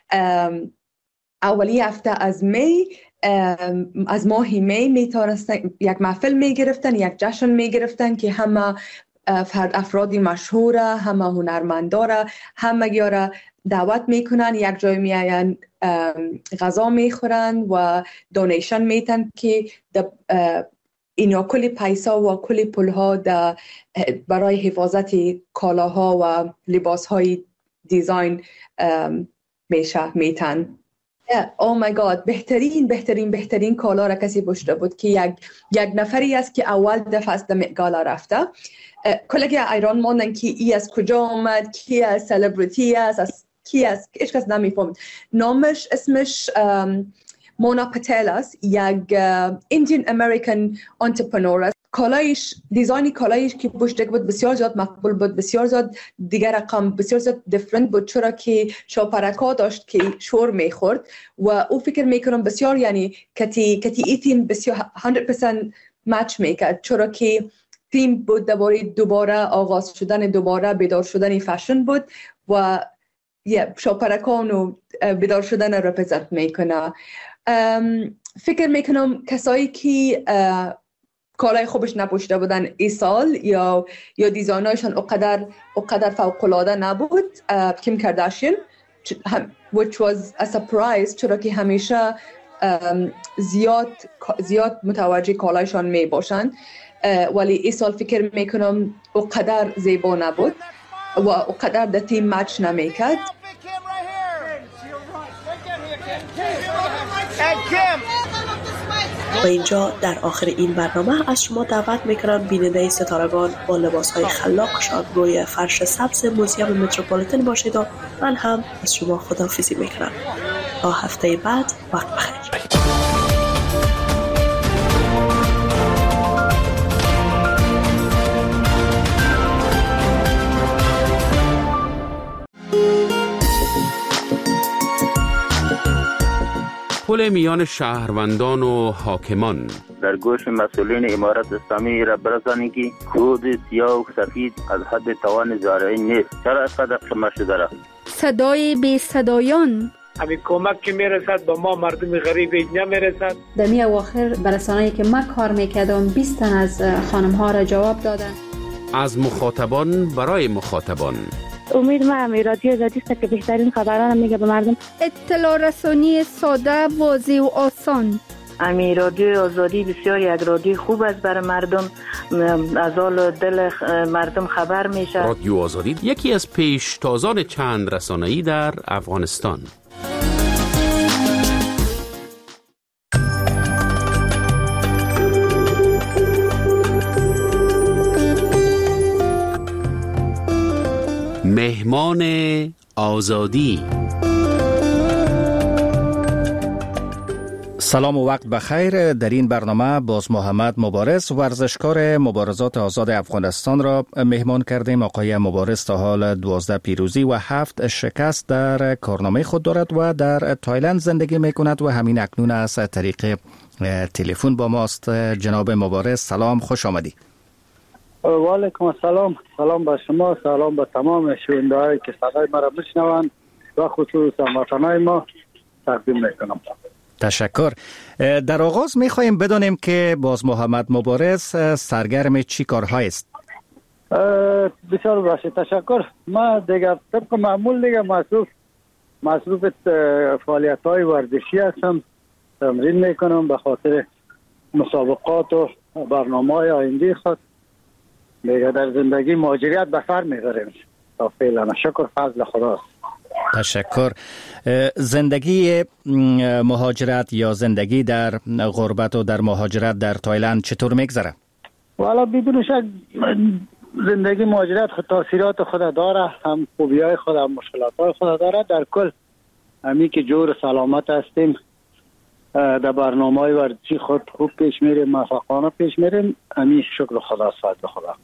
اولی هفته از می از ماه می میتونستن یک محفل میگرفتن، یک جشن میگرفتن که همه فرد افرادی مشهوره، همه هنرمنداره، همه گیاره دعوت میکنن، یک جای میاین غذا میخورن و دونیشن میتن که اینا کلی پیسا و کلی پولها برای حفاظت کالاها و لباسهای دیزاین میشه میتن. او مای گاد، بهترین بهترین بهترین کالا را کسی پشت بود که یک یک نفری است که اول دفعه از گالا رفته. کلگی ایران ماندن که ای از کجا آمد، کی از سلبریتی است، از کی است، هیچ کس نمیفهمد. نامش اسمش مونا پتیل است، یک ایندین امریکن انترپرنور است. کالایش دیزاینی کالایش که پشت بود بسیار زیاد مقبول بود، بسیار زیاد دیگر رقم بسیار زیاد دیفرنت بود، چرا که شاپرکا داشت که شور میخورد و او فکر میکنم بسیار یعنی کتی کتی ای تیم بسیار صد درصد مچ میکرد، چرا که تیم بود دوباره دوباره آغاز شدن دوباره بیدار شدن فشن بود و یه شاپرکان و بیدار شدن رپرزنت میکنه. فکر میکنم کسایی که کالای خوبش نپوشیده بودن ای سال یا یا دیزاینایشان اقدر اقدر فوق العاده نبود. کیم کارداشیان which was a surprise، چرا که همیشه زیاد زیاد متوجه کالایشان می باشن، ولی ای سال فکر میکنم اقدر زیبا نبود. و قدر در تیم مچ نمیکرد. و اینجا در آخر این برنامه از شما دعوت میکنم بیننده ستارگان با لباسهای خلاقشان روی فرش سبز موزیم متروپولیتن باشید و من هم از شما خداحافظی میکنم. تا هفته بعد وقت بخیر. پل میان شهروندان و حاکمان. در گوش مسئولین امارت اسلامی را برسانی که کود سیاه و سفید از حد توان زارعی نیست. چرا از قدر شما شده را؟ صدای بی صدایان. همین کمک که میرسد با ما مردم غریب اینجا میرسد. در می اواخر برسانه‌ای که من کار میکردم بیست تن از خانم ها را جواب دادن. از مخاطبان برای مخاطبان. امید ما هم رادیو آزادی است که بهترین خبران میگه به مردم. اطلاع رسانی ساده، واضح و آسان. امی رادیو آزادی بسیار یک رادیو خوب است برای مردم، از حال دل مردم خبر میشه. رادیو آزادی یکی از پیشتازان چند رسانه‌ای در افغانستان. مهمان آزادی. سلام و وقت بخیر. در این برنامه باز محمد مبارز ورزشکار مبارزات آزاد افغانستان را مهمان کردیم. آقای مبارز تا حال دوازده پیروزی و هفت شکست در کارنامه خود دارد و در تایلند زندگی می کند و همین اکنون از طریق تلفن با ماست. جناب مبارز سلام، خوش آمدی. و علیکم السلام. سلام به شما، سلام به تمام شنونده‌هایی که صدای ما را میشنوند و خصوص هموطنان ما تقدیم میکنم. تشکر. در آغاز میخواهیم بدانیم که باز محمد مبارز سرگرم چی کارهای است؟ بسیار باشید، تشکر. ما دیگه طبق معمول دیگه مصروف مصروف فعالیت‌های ورزشی هستم، تمرین میکنم به خاطر مسابقات و برنامه‌های آینده خود. دیگه در زندگی مهاجرت به سر میبریم تا فعلا. شکر فضل خداست. تشکر. زندگی مهاجرت یا زندگی در غربت و در مهاجرت در تایلند چطور میگذره؟ والا بدون شک زندگی مهاجرت خود تاثیرات خود داره، هم خوبی‌های خود هم مشکلات‌های خود داره. در کل همی که جور سلامت هستیم، در برنامه‌های ورزشی خود خوب پیش میریم، موفقانه پیش میریم. همی شکر خدا، فضل خدا.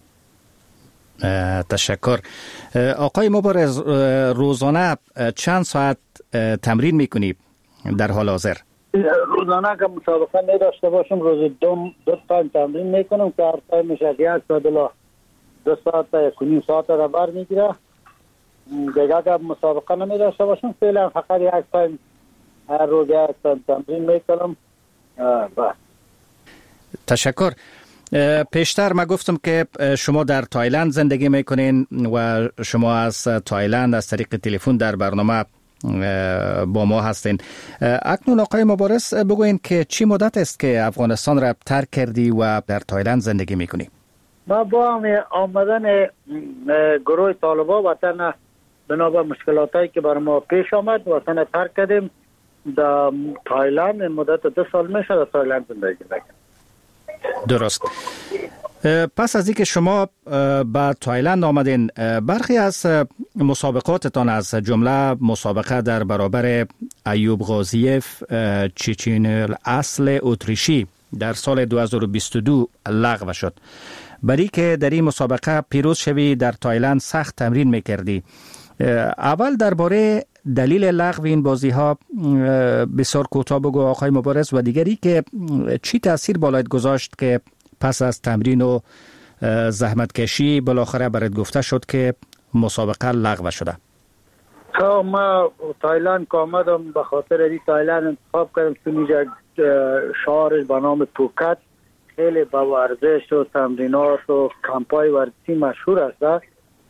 تشکر. آقای مبارز، روزانه چند ساعت تمرین میکنی در حال حاضر؟ روزانه که مسابقه می داشته باشم روز دو دو تایم تمرین میکنم که هر تایم میشه یک ساعت الا دو ساعت تا یک و نیم ساعت را بر میگیره. دیگه که مسابقه نمی داشته باشم فعلا فقط یک تایم هر روز یک تایم تمرین میکنم. بس. تشکر. پیشتر ما گفتم که شما در تایلند زندگی میکنین و شما از تایلند از طریق تلفن در برنامه با ما هستین. اکنون آقای مبارز بگوین که چی مدت است که افغانستان را ترک کردی و در تایلند زندگی میکنی؟ ما با آمدن گروه طالبان وطن بنابر مشکلاتی که بر ما پیش آمد وطن ترک کردیم. در تایلند مدت دو سال میشه در تایلند زندگی میکنم. درست. پس از اینکه شما به تایلند آمدین، برخی از مسابقاتتان از جمله مسابقه در برابر ایوب غازیف چچینل اصل اتریشی در سال دو هزار و بیست و دو لغو شد. برای که در این مسابقه پیروز شوی در تایلند سخت تمرین میکردی. اول درباره دلیل لغو این بازی ها بسیار کوتاه بگو آقای مبارز، و دیگری که چی تاثیر بالایت گذاشت که پس از تمرین و زحمت کشی بالاخره برات گفته شد که مسابقه لغو شده؟ تا ما تایلند که آمدم به خاطر این تایلند انتخاب کردم چون اینجا شهر به نام پوکت خیلی با ورزش و تمرینات و کمپای ورزشی مشهور است.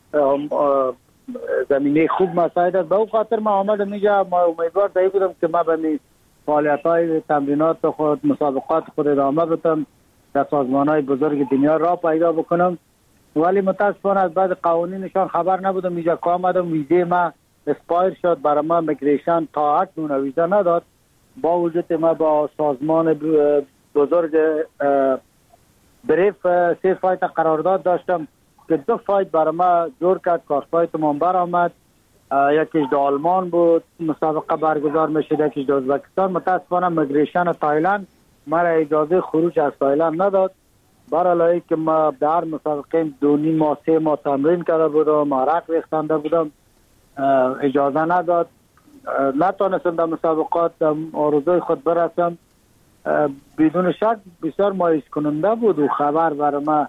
زمینه خوب مساعد است. به اون خاطر ما آمدم اینجا. ما امیدوار دایی بودم که ما به فعالیت‌های تمرینات خود مسابقات خود ادامه بدم، در سازمان‌های بزرگ دنیا را پیدا بکنم. ولی متاسفانه از بعد قوانینشان خبر نبودم. اینجا که آمدم ویزه ما اسپایر شد، برای ما میگریشن تا اکنون ویزا نداد. با وجود ما با سازمان بزرگ بریف سه فایت قرارداد داشتم که دو فایت برای ما جور کرد. کار فایت من بر آمد، یکیش در آلمان بود مسابقه برگزار میشد، یکیش در ازبکستان. متاسفانه میگریشن تایلند مرا اجازه خروج از تایلند نداد، برای که ما در مسابقه دو نیم ماه سه ماه تمرین کرده بودم، عرق ریختنده بودم، اجازه نداد. نتونستم در مسابقات آرزوی خود برسم. بدون شک بسیار مایوس کننده بود و خبر برای ما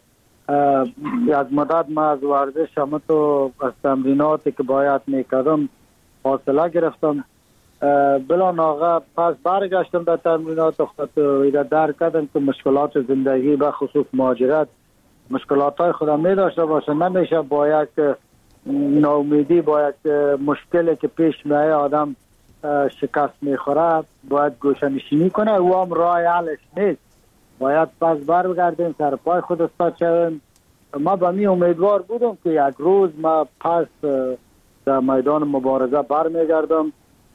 از مدت ما از ورزش همه تو از تمریناتی که باید میکردم فاصله گرفتم. بلا ناغه پس برگشتم در تمرینات خود و درک کردم که مشکلات زندگی به خصوص مهاجرت مشکلات های خودم می داشته باشه. نمیشه با یک ناامیدی با یک مشکلی که پیش میایه آدم شکست میخوره باید گوشه‌نشینی کنه. او هم راه حلش نیست، باید پس برگردیم سر پای خود استاد شویم. ما به می امیدوار بودم که یک روز ما پس در میدان مبارزه برمیگردم،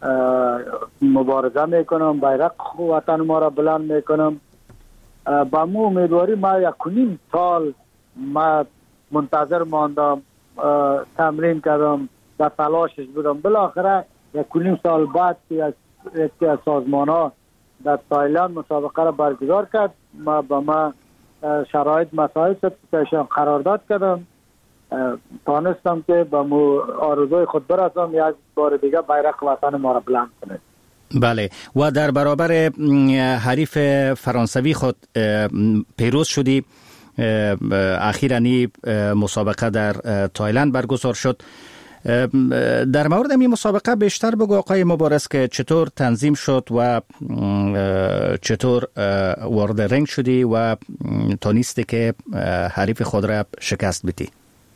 مبارزه میکنم، بیرق وطن ما را بلند میکنم. با مو امیدواری ما یک و نیم سال ما منتظر ماندم، تمرین کردم، در تلاشش بودم. بالاخره یک و نیم سال بعد که یکی از سازمان ها در تایلند مسابقه را برگزار کرد، ما با ما شرایط مسائل ستیشن قرارداد کردم، تانستم که با مو آرزوی خود برسم یک بار دیگه بیرق وطن ما را بلند کنه. بله، و در برابر حریف فرانسوی خود پیروز شدی. اخیراً مسابقه در تایلند برگزار شد. در مورد این مسابقه بیشتر بگو آقای مبارز که چطور تنظیم شد و چطور وارد رنگ شدی و تونستی که حریف خود را شکست بدی.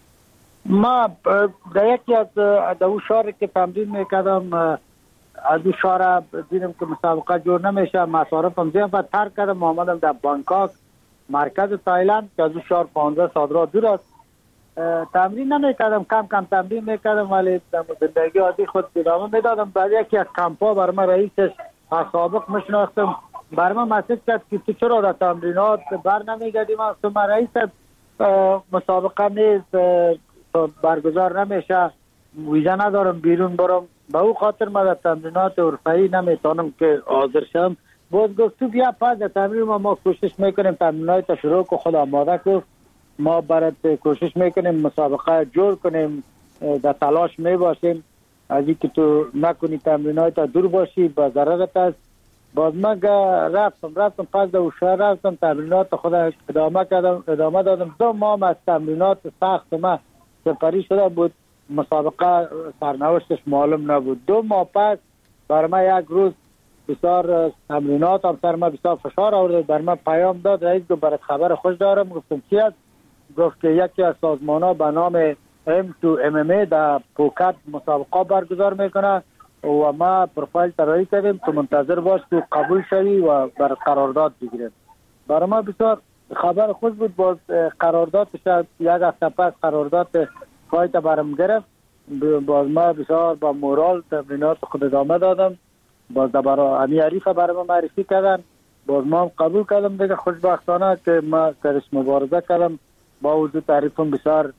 ما در یکی از دو شهر که تمرین میکردم از دو شهر دیدم که مسابقه جور نمیشه، مصارفم زیاد و ترک کردم. آمدم در بانکاک مرکز تایلند که از دو شهر پانزده ساعت راه دور است. تمرین نمیکردم، کم کم تمرین میکردم ولی در زندگی عادی خود ادامه میدادم. بعد یکی از کمپا برای من رئیسش از سابق میشناختم، برای من مسیج کرد که تو چرا در تمرینات بر نمیگردی؟ من رئیس مسابقه نیست، برگزار نمیشه، ویزا ندارم بیرون برم، به او خاطر من در تمرینات اروپایی نمیتونم که حاضر شم. باز گفت تو بیا پس در تمرین ما ما کوشش میکنیم تمرینات تا شروع که خود آماده کن، ما برات کوشش میکنیم مسابقه جور کنیم، در تلاش میباشیم. از اینکه تو نکنی تمرینات تا دور باشی با ضررت است. باز من رفتم رفتم پس در شهر رفتم تمرینات خود ادامه کردم ادامه دادم. دو ماه از تمرینات سخت ما سپری شده بود، مسابقه سرنوشتش معلوم نبود. دو ماه پس برای من یک روز بسیار تمرینات هم سر ما بسیار فشار آورد. بر من پیام داد رئیس گفت برات خبر خوش دارم. گفتم چی است؟ گفت که یکی از سازمان ها به نام ام تو ام ام ای در پوکت مسابقه برگزار میکنه و ما پروفایل طراحی کردیم تو منتظر باش تو قبول شوی و بر قرارداد بگیریم. برای ما بسیار خبر خوش بود. باز قراردادش یک هفته پس قرارداد فایت برم گرفت. باز ما بسیار با مورال تمرینات خود ادامه دادم. باز برای امی حریف برای ما معرفی کردن، باز ما هم قبول کردم دیگه. خوشبختانه که ما سرش مبارزه کردم. با وجود تعریفم بسیار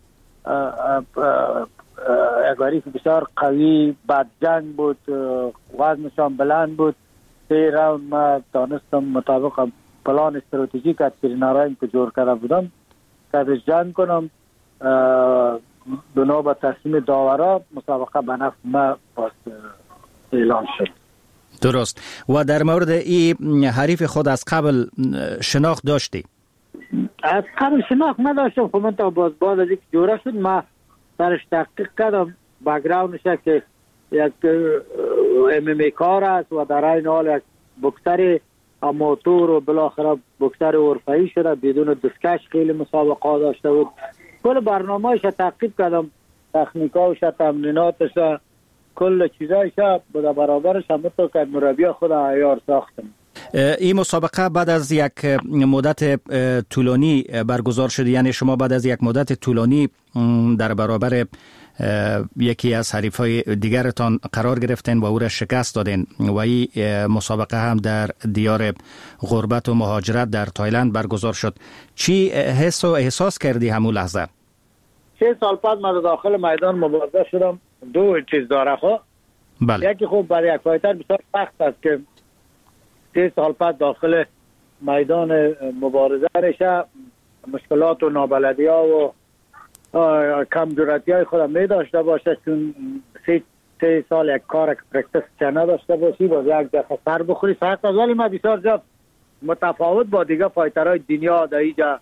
یک حریف بسیار قوی بد جنگ بود، وزنشان بلند بود. سه راوند ما دانستم مطابق پلان استراتژیک از ترینرایم که جور کرده بودم که جنگ کنم. بنا به تصمیم داورا مسابقه به نفع ما باز اعلان شد. درست. و در مورد این حریف خود از قبل شناخت داشتی؟ از قبل شناخت نداشتم. خب من تا باز باز از یک جوره شد ما سرش تحقیق کردم. بگراونش که یک ام ام ای کار است و در این حال یک بوکسر اماتور و بالاخره بوکسر اروپایی شده، بدون دستکش خیلی مسابقه داشته بود. کل برنامه‌اش تعقیب کردم، تکنیکاش، تمریناتش، کل چیزایش به برابرش هم تو که مربی خود عیار ساختم. این مسابقه بعد از یک مدت طولانی برگزار شده، یعنی شما بعد از یک مدت طولانی در برابر یکی از حریفای دیگرتان قرار گرفتین و او را شکست دادین و این مسابقه هم در دیار غربت و مهاجرت در تایلند برگزار شد. چی حس و احساس کردی همون لحظه؟ سه سال بعد من داخل میدان مبارزه شدم. دو چیز داره خب بله. یکی خوب برای یک فایتر بسیار سخت است که سه سال بعد داخل میدان مبارزه نشه، مشکلات و نابلدی ها و کم جرأتی های خودم می داشته باشه، چون سه, سه سال یک کار پرکتس چه نداشته باشی باز یک دفعه سر بخوری سخت است. ولی ما بسیار زیاد متفاوت با دیگه فایترهای دنیا در اینجا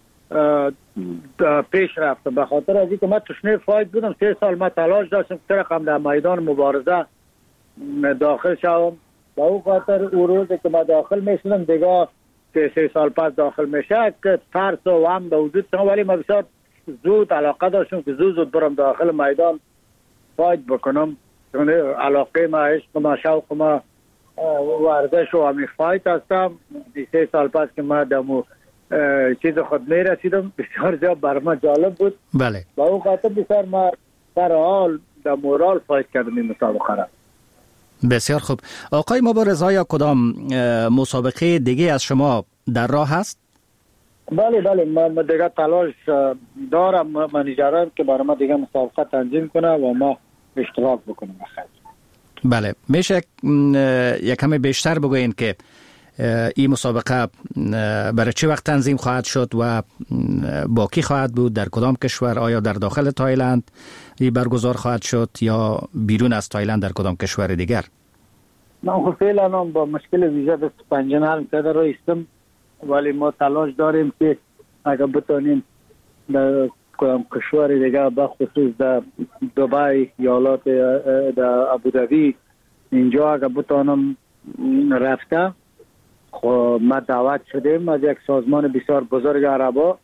پیش رفته، به خاطر از اینکه من تشنه فایت بودم. سه سال من تلاش داشتم که رقم در میدان مبارزه داخل شوم. با اون خاطر اون روزی که من داخل میشدم دیگه سه, سه سال پس داخل میشه که ترس و هم به وجود شد، ولی من بسیار زود علاقه داشتم که زود زود برم داخل میدان فایت بکنم، چون علاقه ما، عشق ما، شوق ما ورزش و همین فایت هستم. سه سال پس که ما دمو چیز خود می رسیدم بسیار زیاد بر ما جالب بود. بله. با اون خاطر بسیار ما سر حال در مورال فایت کردم این مسابقه را. بسیار خوب. آقای مبارز، آیا کدام مسابقه دیگه از شما در راه هست؟ بله بله، من دیگه تلاش دارم، منیجرم که برای ما دیگه مسابقه تنظیم کنه و ما اشتراک بکنیم. بله، میشه یک کمی بیشتر بگوین که این مسابقه برای چه وقت تنظیم خواهد شد و با کی خواهد بود، در کدام کشور؟ آیا در داخل تایلند برگزار خواهد شد یا بیرون از تایلند در کدام کشور دیگر؟ من خب فعلا با مشکل ویزا دست پنجه نرم کرده رایستم، ولی ما تلاش داریم که اگر بتانیم در کدام کشور دیگر بخصوص در دبی، ایالات در ابوظبی، اینجا اگر بتانم رفته. خب ما دعوت شدیم از یک سازمان بسیار بزرگ عربا.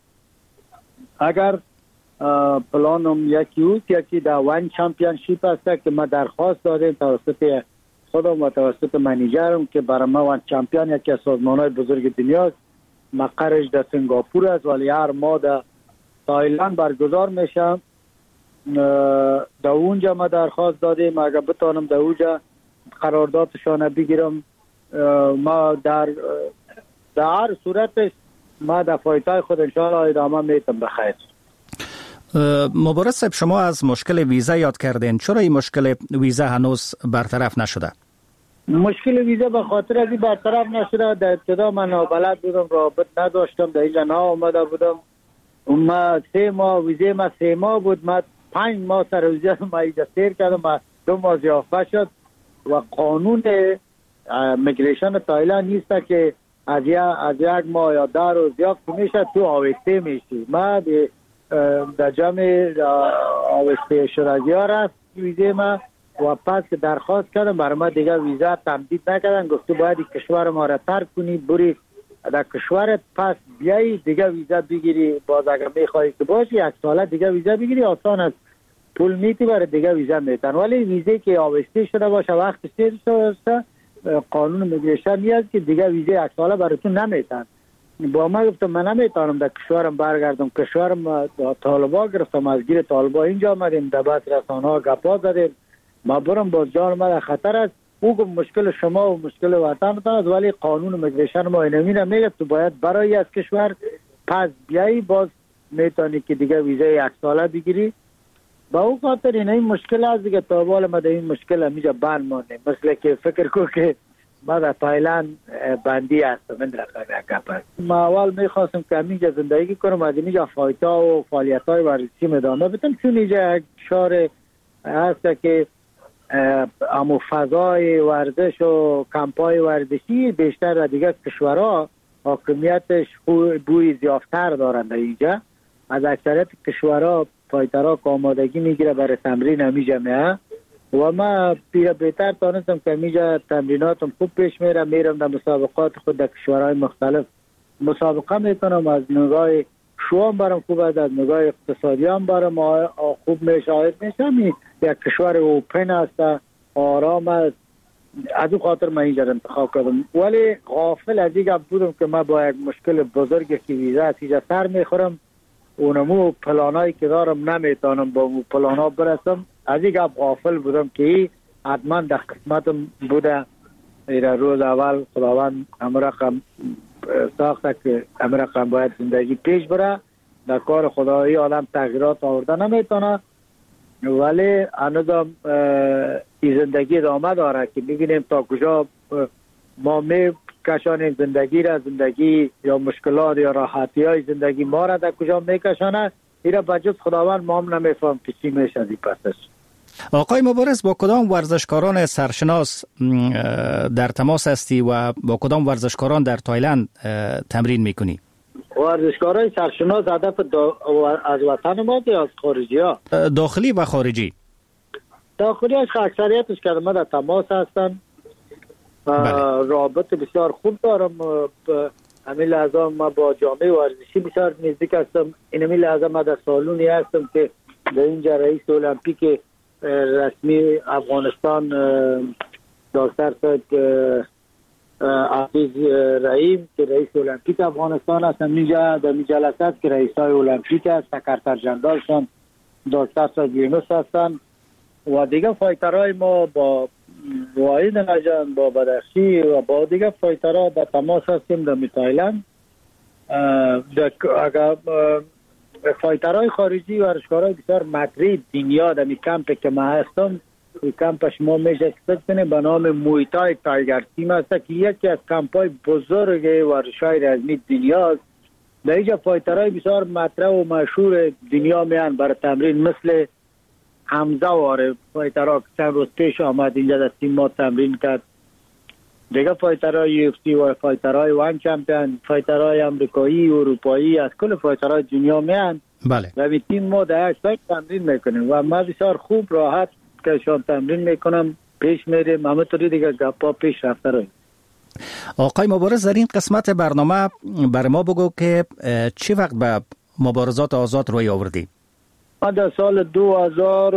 اگر پلانم یکی اوست، یکی در وان چمپیونشیپ هست که ما درخواست دادیم توسط خودم و توسط منیجرم که برای ما وان چمپیون یکی از سازمان‌های بزرگ دنیاست. مقرش در سنگاپور است ولی هر ماه در تایلند برگزار میشه. در اونجا ما درخواست دادیم اگر بتانم در اونجا قراردادشان بگیرم. ما در در هر صورت ما در فایتای خود انشاءالله ادامه میتم بخیر. مبارز صاحب، شما از مشکل ویزا یاد کردین، چرا این مشکل ویزا هنوز برطرف نشده؟ مشکل ویزا به خاطر از این برطرف نشده. در ابتدا من نابلد بودم، رابط نداشتم، در اینجا نا آمده بودم. ما سه ماه ویزا ما سه ماه بود، ما پنج ماه سر ویزا ما اینجا سیر کردم، ما دو ماه زیافته شد و قانون میگریشن تایلند نیست که از از یک ماه یا در روز زیافت میشه تو آوسته میشی. ما در جمع آوسته شرازی ها رفت ویزه ما و پس که درخواست کردم برای ما دیگه ویزا تمدید نکردن، گفته باید کشور ما را ترک کنی بری در کشورت، پس بیایی دیگه ویزا بگیری. باز اگر میخوایی که باشی یک ساله دیگه ویزا بگیری، آسان از پول میتی برای دیگه ویزا میتن. ولی ویزه که آوسته شده باشه وقت سیر شده قانون میگریشن نیست که دیگه ویزه یک ساله براتون نمیتن. با ما گفتم من نمیتونم در کشورم برگردم، کشورم طالبا گرفتم، از گیر طالبا اینجا آمدیم، در بعض رسانه ها گپا زدیم، ما برم باز جان ما در خطر است. او گفت مشکل شما و مشکل وطنتان است، ولی قانون میگریشن ما اینمی نمیگه تو باید برای از کشور پس بیایی باز میتونی که دیگه ویزه یک ساله بگیری. با اون خاطر این این مشکل است دیگه. تا حالا ما در این مشکل همیجا بند مانده، مثل که فکر کو که ما در تایلند بندی هستم. من رقم ما اول میخواستم که همینجا زندگی کنم، از اینجا فایتا و فعالیت های ورزشی ادامه بدم، چون اینجا یک شهر هست که امو فضای ورزش و کمپای ورزشی بیشتر در دیگه کشورها حاکمیتش بوی زیافتر دارن. در اینجا از اکثریت کشورها فایترها که آمادگی میگیره برای تمرین همیجا میه و ما پیره بهتر تانستم که همیجا تمریناتم خوب پیش میرم، میرم در مسابقات خود در کشورهای مختلف مسابقه میکنم. از نگاه شوام برام خوب است، از نگاه اقتصادی هم برام خوب میشه، آید میشم. یک کشور اوپن است، آرام است، از اون خاطر من اینجا انتخاب کردم. ولی غافل از این بودم که من با یک مشکل بزرگی که ویزا اینجا سر میخورم، اونمو پلانایی که دارم نمیتونم با اون پلانا برسم. از این غافل بودم که حتما در قسمتم بوده ایره روز اول خداوند امرقم ساخته که امرقم باید زندگی پیش بره. در کار خدایی آدم تغییرات آورده نمیتونه، ولی هنوزم این زندگی ادامه داره که ببینیم تا کجا ما می کشانیم زندگی را، زندگی یا مشکلات یا راحتی های زندگی ما را در کجا می کشانه. ایره بجز خداوند ما هم نمیفهم که چی میشه دی پسش. آقای مبارز، با کدام ورزشکاران سرشناس در تماس هستی و با کدام ورزشکاران در تایلند تمرین میکنی؟ ورزشکارای سرشناس هدف از وطن ما یا از خارجی ها؟ داخلی و خارجی. داخلی هاش اکثریتش که ما در تماس هستن. رابط بسیار خوب دارم. همین لحظه ما با جامعه ورزشی بسیار نزدیک هستم. این همین لحظه ما در سالونی هستم که در اینجا رئیس المپیک رسمی افغانستان دکتر سید عزیز رحیم که رئیس المپیک افغانستان است، اینجا در این جلسه است که رئیس های المپیک است، سکرتر جنرالشان دکتر سید یونس هستند و دیگه فایترهای ما با واحد نجان، با بدخشی و با دیگه فایترها در تماس هستیم در تایلند. اگر فایترهای خارجی و ورزشکارای بسیار مطرح دنیا در این کمپ که ما هستم، این کمپش ما میشه اسپک کنیم به نام مویتای تایگر تیم است که یکی از کمپای بزرگ ورزش‌های رزمی دنیا است. در اینجا فایترهای بسیار مطرح و مشهور دنیا میان برای تمرین، مثل حمزه واره فایترها که چند روز پیش آمد اینجا در تیم ما تمرین کرد. دیگه فایترهای یو اف سی و فایترهای وان چمپیون، فایترهای امریکایی، اروپایی، از کل فایترهای دنیا میان. بله. و به تیم ما در سایت تمرین میکنیم و ما بسیار خوب راحت که شان تمرین میکنم پیش میریم. همونطوری دیگه گپا پیش رفته رویم. آقای مبارز، در این قسمت برنامه بر ما بگو که چی وقت به مبارزات آزاد روی آوردی؟ ما در سال دو هزار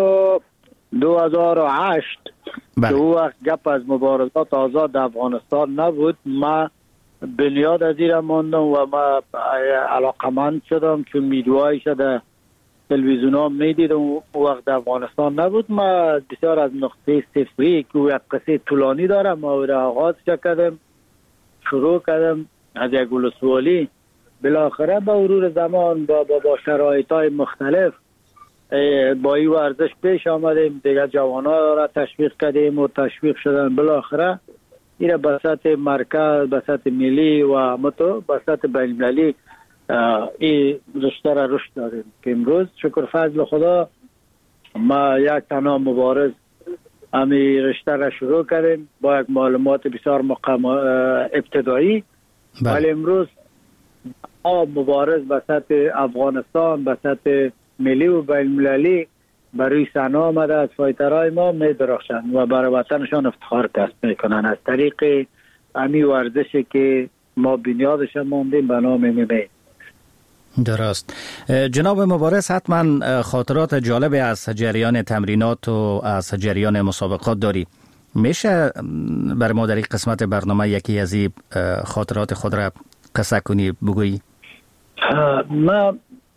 و هشت که او وقت گپ از مبارزات آزاد افغانستان نبود، ما بنیاد از این ماندم و ما علاقمند شدم چون میدوهای شده تلویزیون ها میدیدم. او وقت افغانستان نبود. ما بسیار از نقطه صفری که او یک قصه طولانی دارم ما او را آغاز کردم، شروع کردم از یک ولسوالی، بالاخره با مرور زمان با, با, با شرایط های مختلف با این ورزش پیش آمدیم. دیگه جوانان را تشویق کردیم و تشویق شدن. بالاخره این به سطح مرکز، به سطح ملی و متو به سطح بین‌المللی این رشته را رشد داریم که امروز شکر فضل خدا ما یک تنها مبارز همی رشته را شروع کردیم با یک معلومات بسیار مقام ابتدایی. ولی امروز مبارز به سطح افغانستان، به سطح ملی و بین المللی برای سنا آمده از فایترهای ما می درخشند و برای وطنشان افتخار کسب میکنن از طریق امی ورزشی که ما بنیادش ماندیم به نام ام ام ای. درست. جناب مبارز، حتما خاطرات جالب از جریان تمرینات و از جریان مسابقات داری. میشه برای ما در این قسمت برنامه یکی از این خاطرات خود را قصه کنی بگویی؟ ما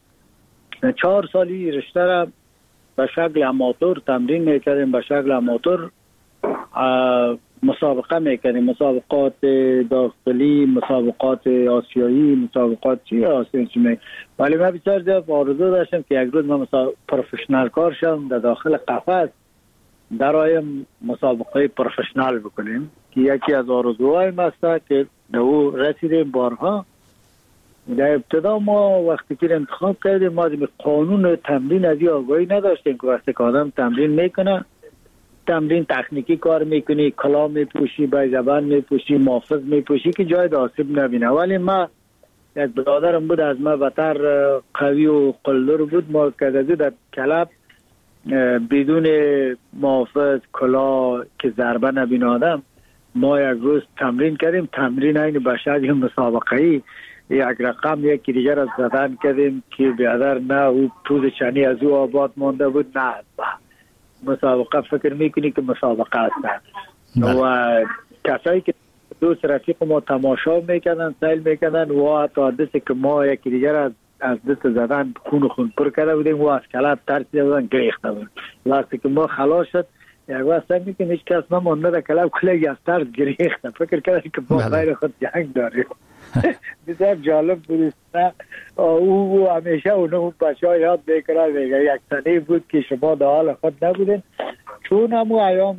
چهار سالی رشته را به شکل اماتور تمرین میکردیم، به شکل اماتور مسابقه میکردیم، مسابقات داخلی، مسابقات آسیایی، مسابقات چی آسیایی چی. ولی من بسیار زیاد آرزو داشتم که یک روز من پروفشنال کار شدم در داخل قفس در آیم مسابقه پروفشنال بکنیم که یکی از آرزوهای ما است که در او رسیدیم بارها. در ابتدا ما وقتی که انتخاب کردیم ما قانون تمرین از این آگاهی نداشتیم که وقتی که آدم تمرین میکنه، تمرین تکنیکی کار میکنی، کلاه میپوشی، بیضبان میپوشی، محافظ میپوشی که جای آسیب نبینه. ولی ما یک برادرم بود از ما بتر قوی و قلدر بود، ما کدازی در کلب بدون محافظ کلاه که ضربه نبینه آدم ما یک روز تمرین کردیم. تمرین این بشد یا مسابقه‌ای یک رقم یکی دیگر از زدن کردیم که بیادر نه او پوز چنی از او آباد مانده بود. نه مسابقه فکر میکنی که مسابقه هستن و کسایی که دوست رفیق ما تماشا میکنن سیل میکنن و حتی دستی که ما یکی دیگر از از دست زدن خون و خون پر کرده بودیم و از کلاب ترسیده بودن گریخته بودن. وقتی که ما خلاص شد یک وقت سعی میکنیم هیچ کس نمانده در کلاب کلگی از ترس گریخته. فکر کرده که ما غیر خود جنگ داریم. بسیار جالب بود. او همیشه اونو بچه ها یاد میکنه میگه یک سنه بود که شما در حال خود نبودین، چون همو ایام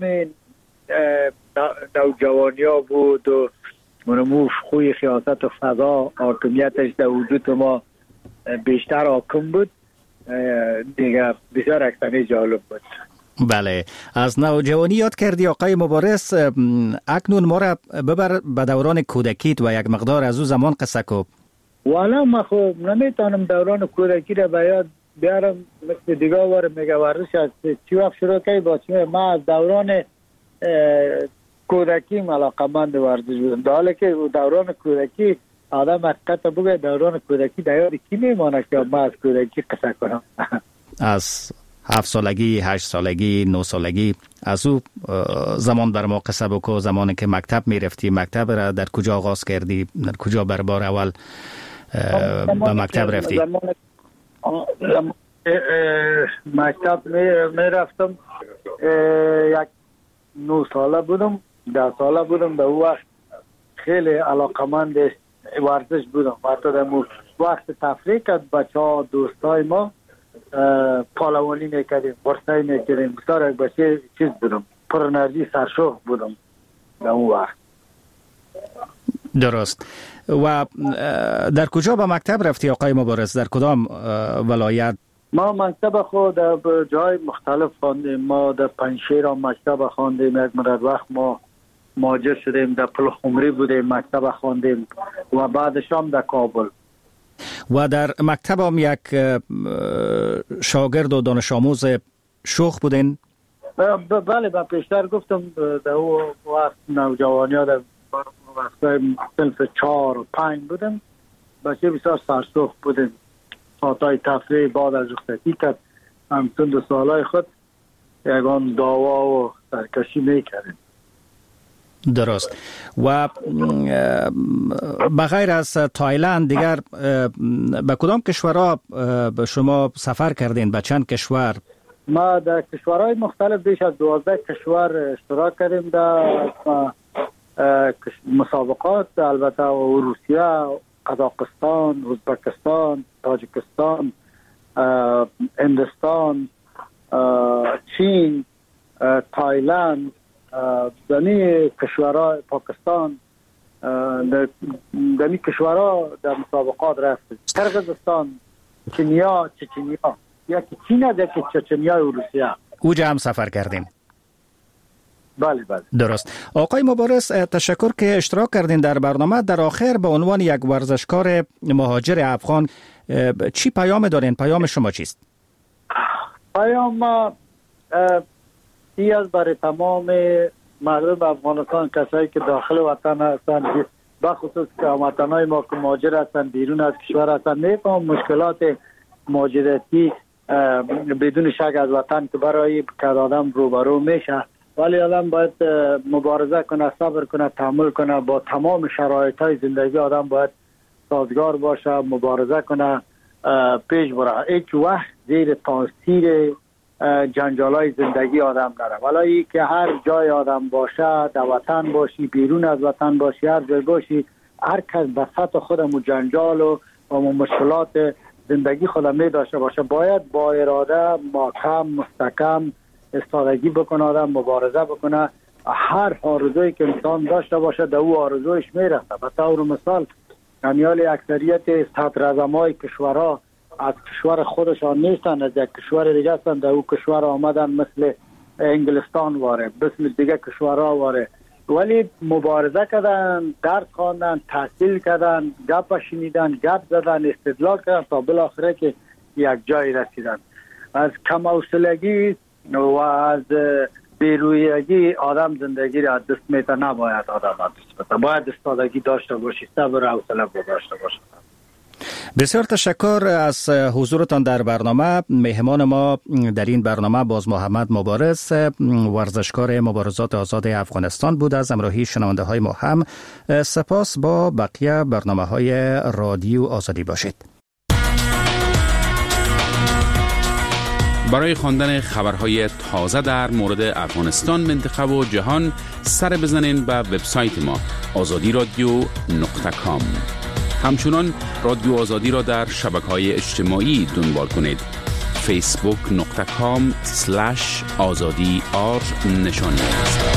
نوجوانی ها بود و منموش خوی خیاست و فضا حاکمیتش در وجود ما بیشتر حاکم بود دیگه. بسیار یک سنه جالب بود. بله، از نوجوانی یاد کردی آقای مبارز. اکنون ما را ببر به دوران کودکیت و یک مقدار از او زمان قصه کو. والا ما خو نمیتونم دوران کودکی را به یاد بیارم، مثل دیگه وار میگه ورزش از چی وقت شروع کردی با چی. ما از دوران کودکی علاقه‌مند ورزش بودم، در حالی که دوران کودکی آدم حقیقت بگه دوران کودکی در یاد کی میمانه که ما از کودکی قصه کنم. از هفت سالگی، هشت سالگی، نه سالگی، از او زمان بر ما قصه بکو. زمانی که مکتب میرفتی، مکتب را در کجا آغاز کردی؟ در کجا بر بار اول به مکتب رفتی؟ مکتب میرفتم یک نه ساله بودم، ده ساله بودم. به او وقت خیلی علاقمند ورزش بودم. حتی در وقت تفریح کرد بچه ها دوستای ما پالوانی میکردیم، برسایی میکردیم. بسیار یک بچه چیز بودم، پر انرژی، سرشوق بودم در اون وقت. درست. و در کجا به مکتب رفتی آقای مبارز؟ در کدام ولایت؟ ما مکتب خود در جای مختلف خواندیم. ما در پنجشیر مکتب خواندیم، یک مدت وقت ما مهاجر شدیم در پلخمری بودیم، مکتب خواندیم و بعدش هم در کابل. و در مکتب هم یک شاگرد و دانش آموز شوخ بودین؟ بله، من پیشتر گفتم در اون وقت نوجوانی ها در وقت صنف چهار و پنج بودم، بچه بسیار سرسوخ بودیم. ساعتهای تفریح بعد از رخصتی کرد همچون دو سالهای خود یکان دعوا و سرکشی میکردیم. درست. و بغیر از تایلند دیگر به کدام کشورها به شما سفر کردین؟ به چند کشور؟ ما در کشورهای مختلف بیش از دوازده کشور اشتراک کردیم در مسابقات، البته و روسیه، قزاقستان، ازبکستان، تاجیکستان، هندوستان، چین، تایلند، دنی کشورها، پاکستان، دنی کشورها در مسابقات رفتیم. قرقیزستان، چینیا، چچنیا، یکی چین است، یکی چچنیا و روسیه. اوجا هم سفر کردین؟ بله بله. درست. آقای مبارز، تشکر که اشتراک کردین در برنامه. در آخر به عنوان یک ورزشکار مهاجر افغان چی پیام دارین؟ پیام شما چیست؟ پیام ما ای از برای تمام مردم افغانستان، کسایی که داخل وطن هستند، بخصوص که وطنهای ما که مهاجر هستند، بیرون از کشور هستند، میفهم مشکلات مهاجرتی بدون شک از وطن که برای که آدم روبرو میشه، ولی آدم باید مبارزه کنه، صبر کنه، تحمل کنه. با تمام شرایط های زندگی آدم باید سازگار باشه، مبارزه کنه، پیش بره. هیچ وقت زیر تاثیر جنجال های زندگی آدم نره. ولی که هر جای آدم باشه، در وطن باشی، بیرون از وطن باشی، هر جای باشی، هر کس به سطح خودم و جنجال و, و مشکلات زندگی خودم می داشته باشه، باید با اراده محکم مستحکم استادگی بکنه، آدم مبارزه بکنه. هر آرزویی که انسان داشته باشه در او آرزویش میرسه. به طور مثال امیال اکثریت صدراعظمای کشورها از کشور خودشان نیستن، از یک کشور دیگه هستن، در او کشور آمدن، مثل انگلستان واره، مثل دیگه کشورها واره، ولی مبارزه کردن، درس خواندن، تحصیل کردن، گپ شنیدن، گپ زدن، استدلال کردن تا بالاخره که یک جای رسیدن. از کم حوصلگی و از بیرویگی آدم زندگی را دست میته، نباید آدم دست بده. باید استادگی داشته باشی، صبر و حوصله داشته باشی. بسیار تشکر از حضورتان در برنامه. مهمان ما در این برنامه باز محمد مبارز، ورزشکار مبارزات آزاد افغانستان بود. از همراهی شنونده های ما هم سپاس. با بقیه برنامه های رادیو آزادی باشید. برای خواندن خبرهای تازه در مورد افغانستان، منطقه و جهان سر بزنین به وبسایت ما آزادی رادیو نقطه کام. همچنان رادیو آزادی را در شبکه‌های اجتماعی دنبال کنید. فیسبوک نقطه کام سلش آزادی آر نشانی است.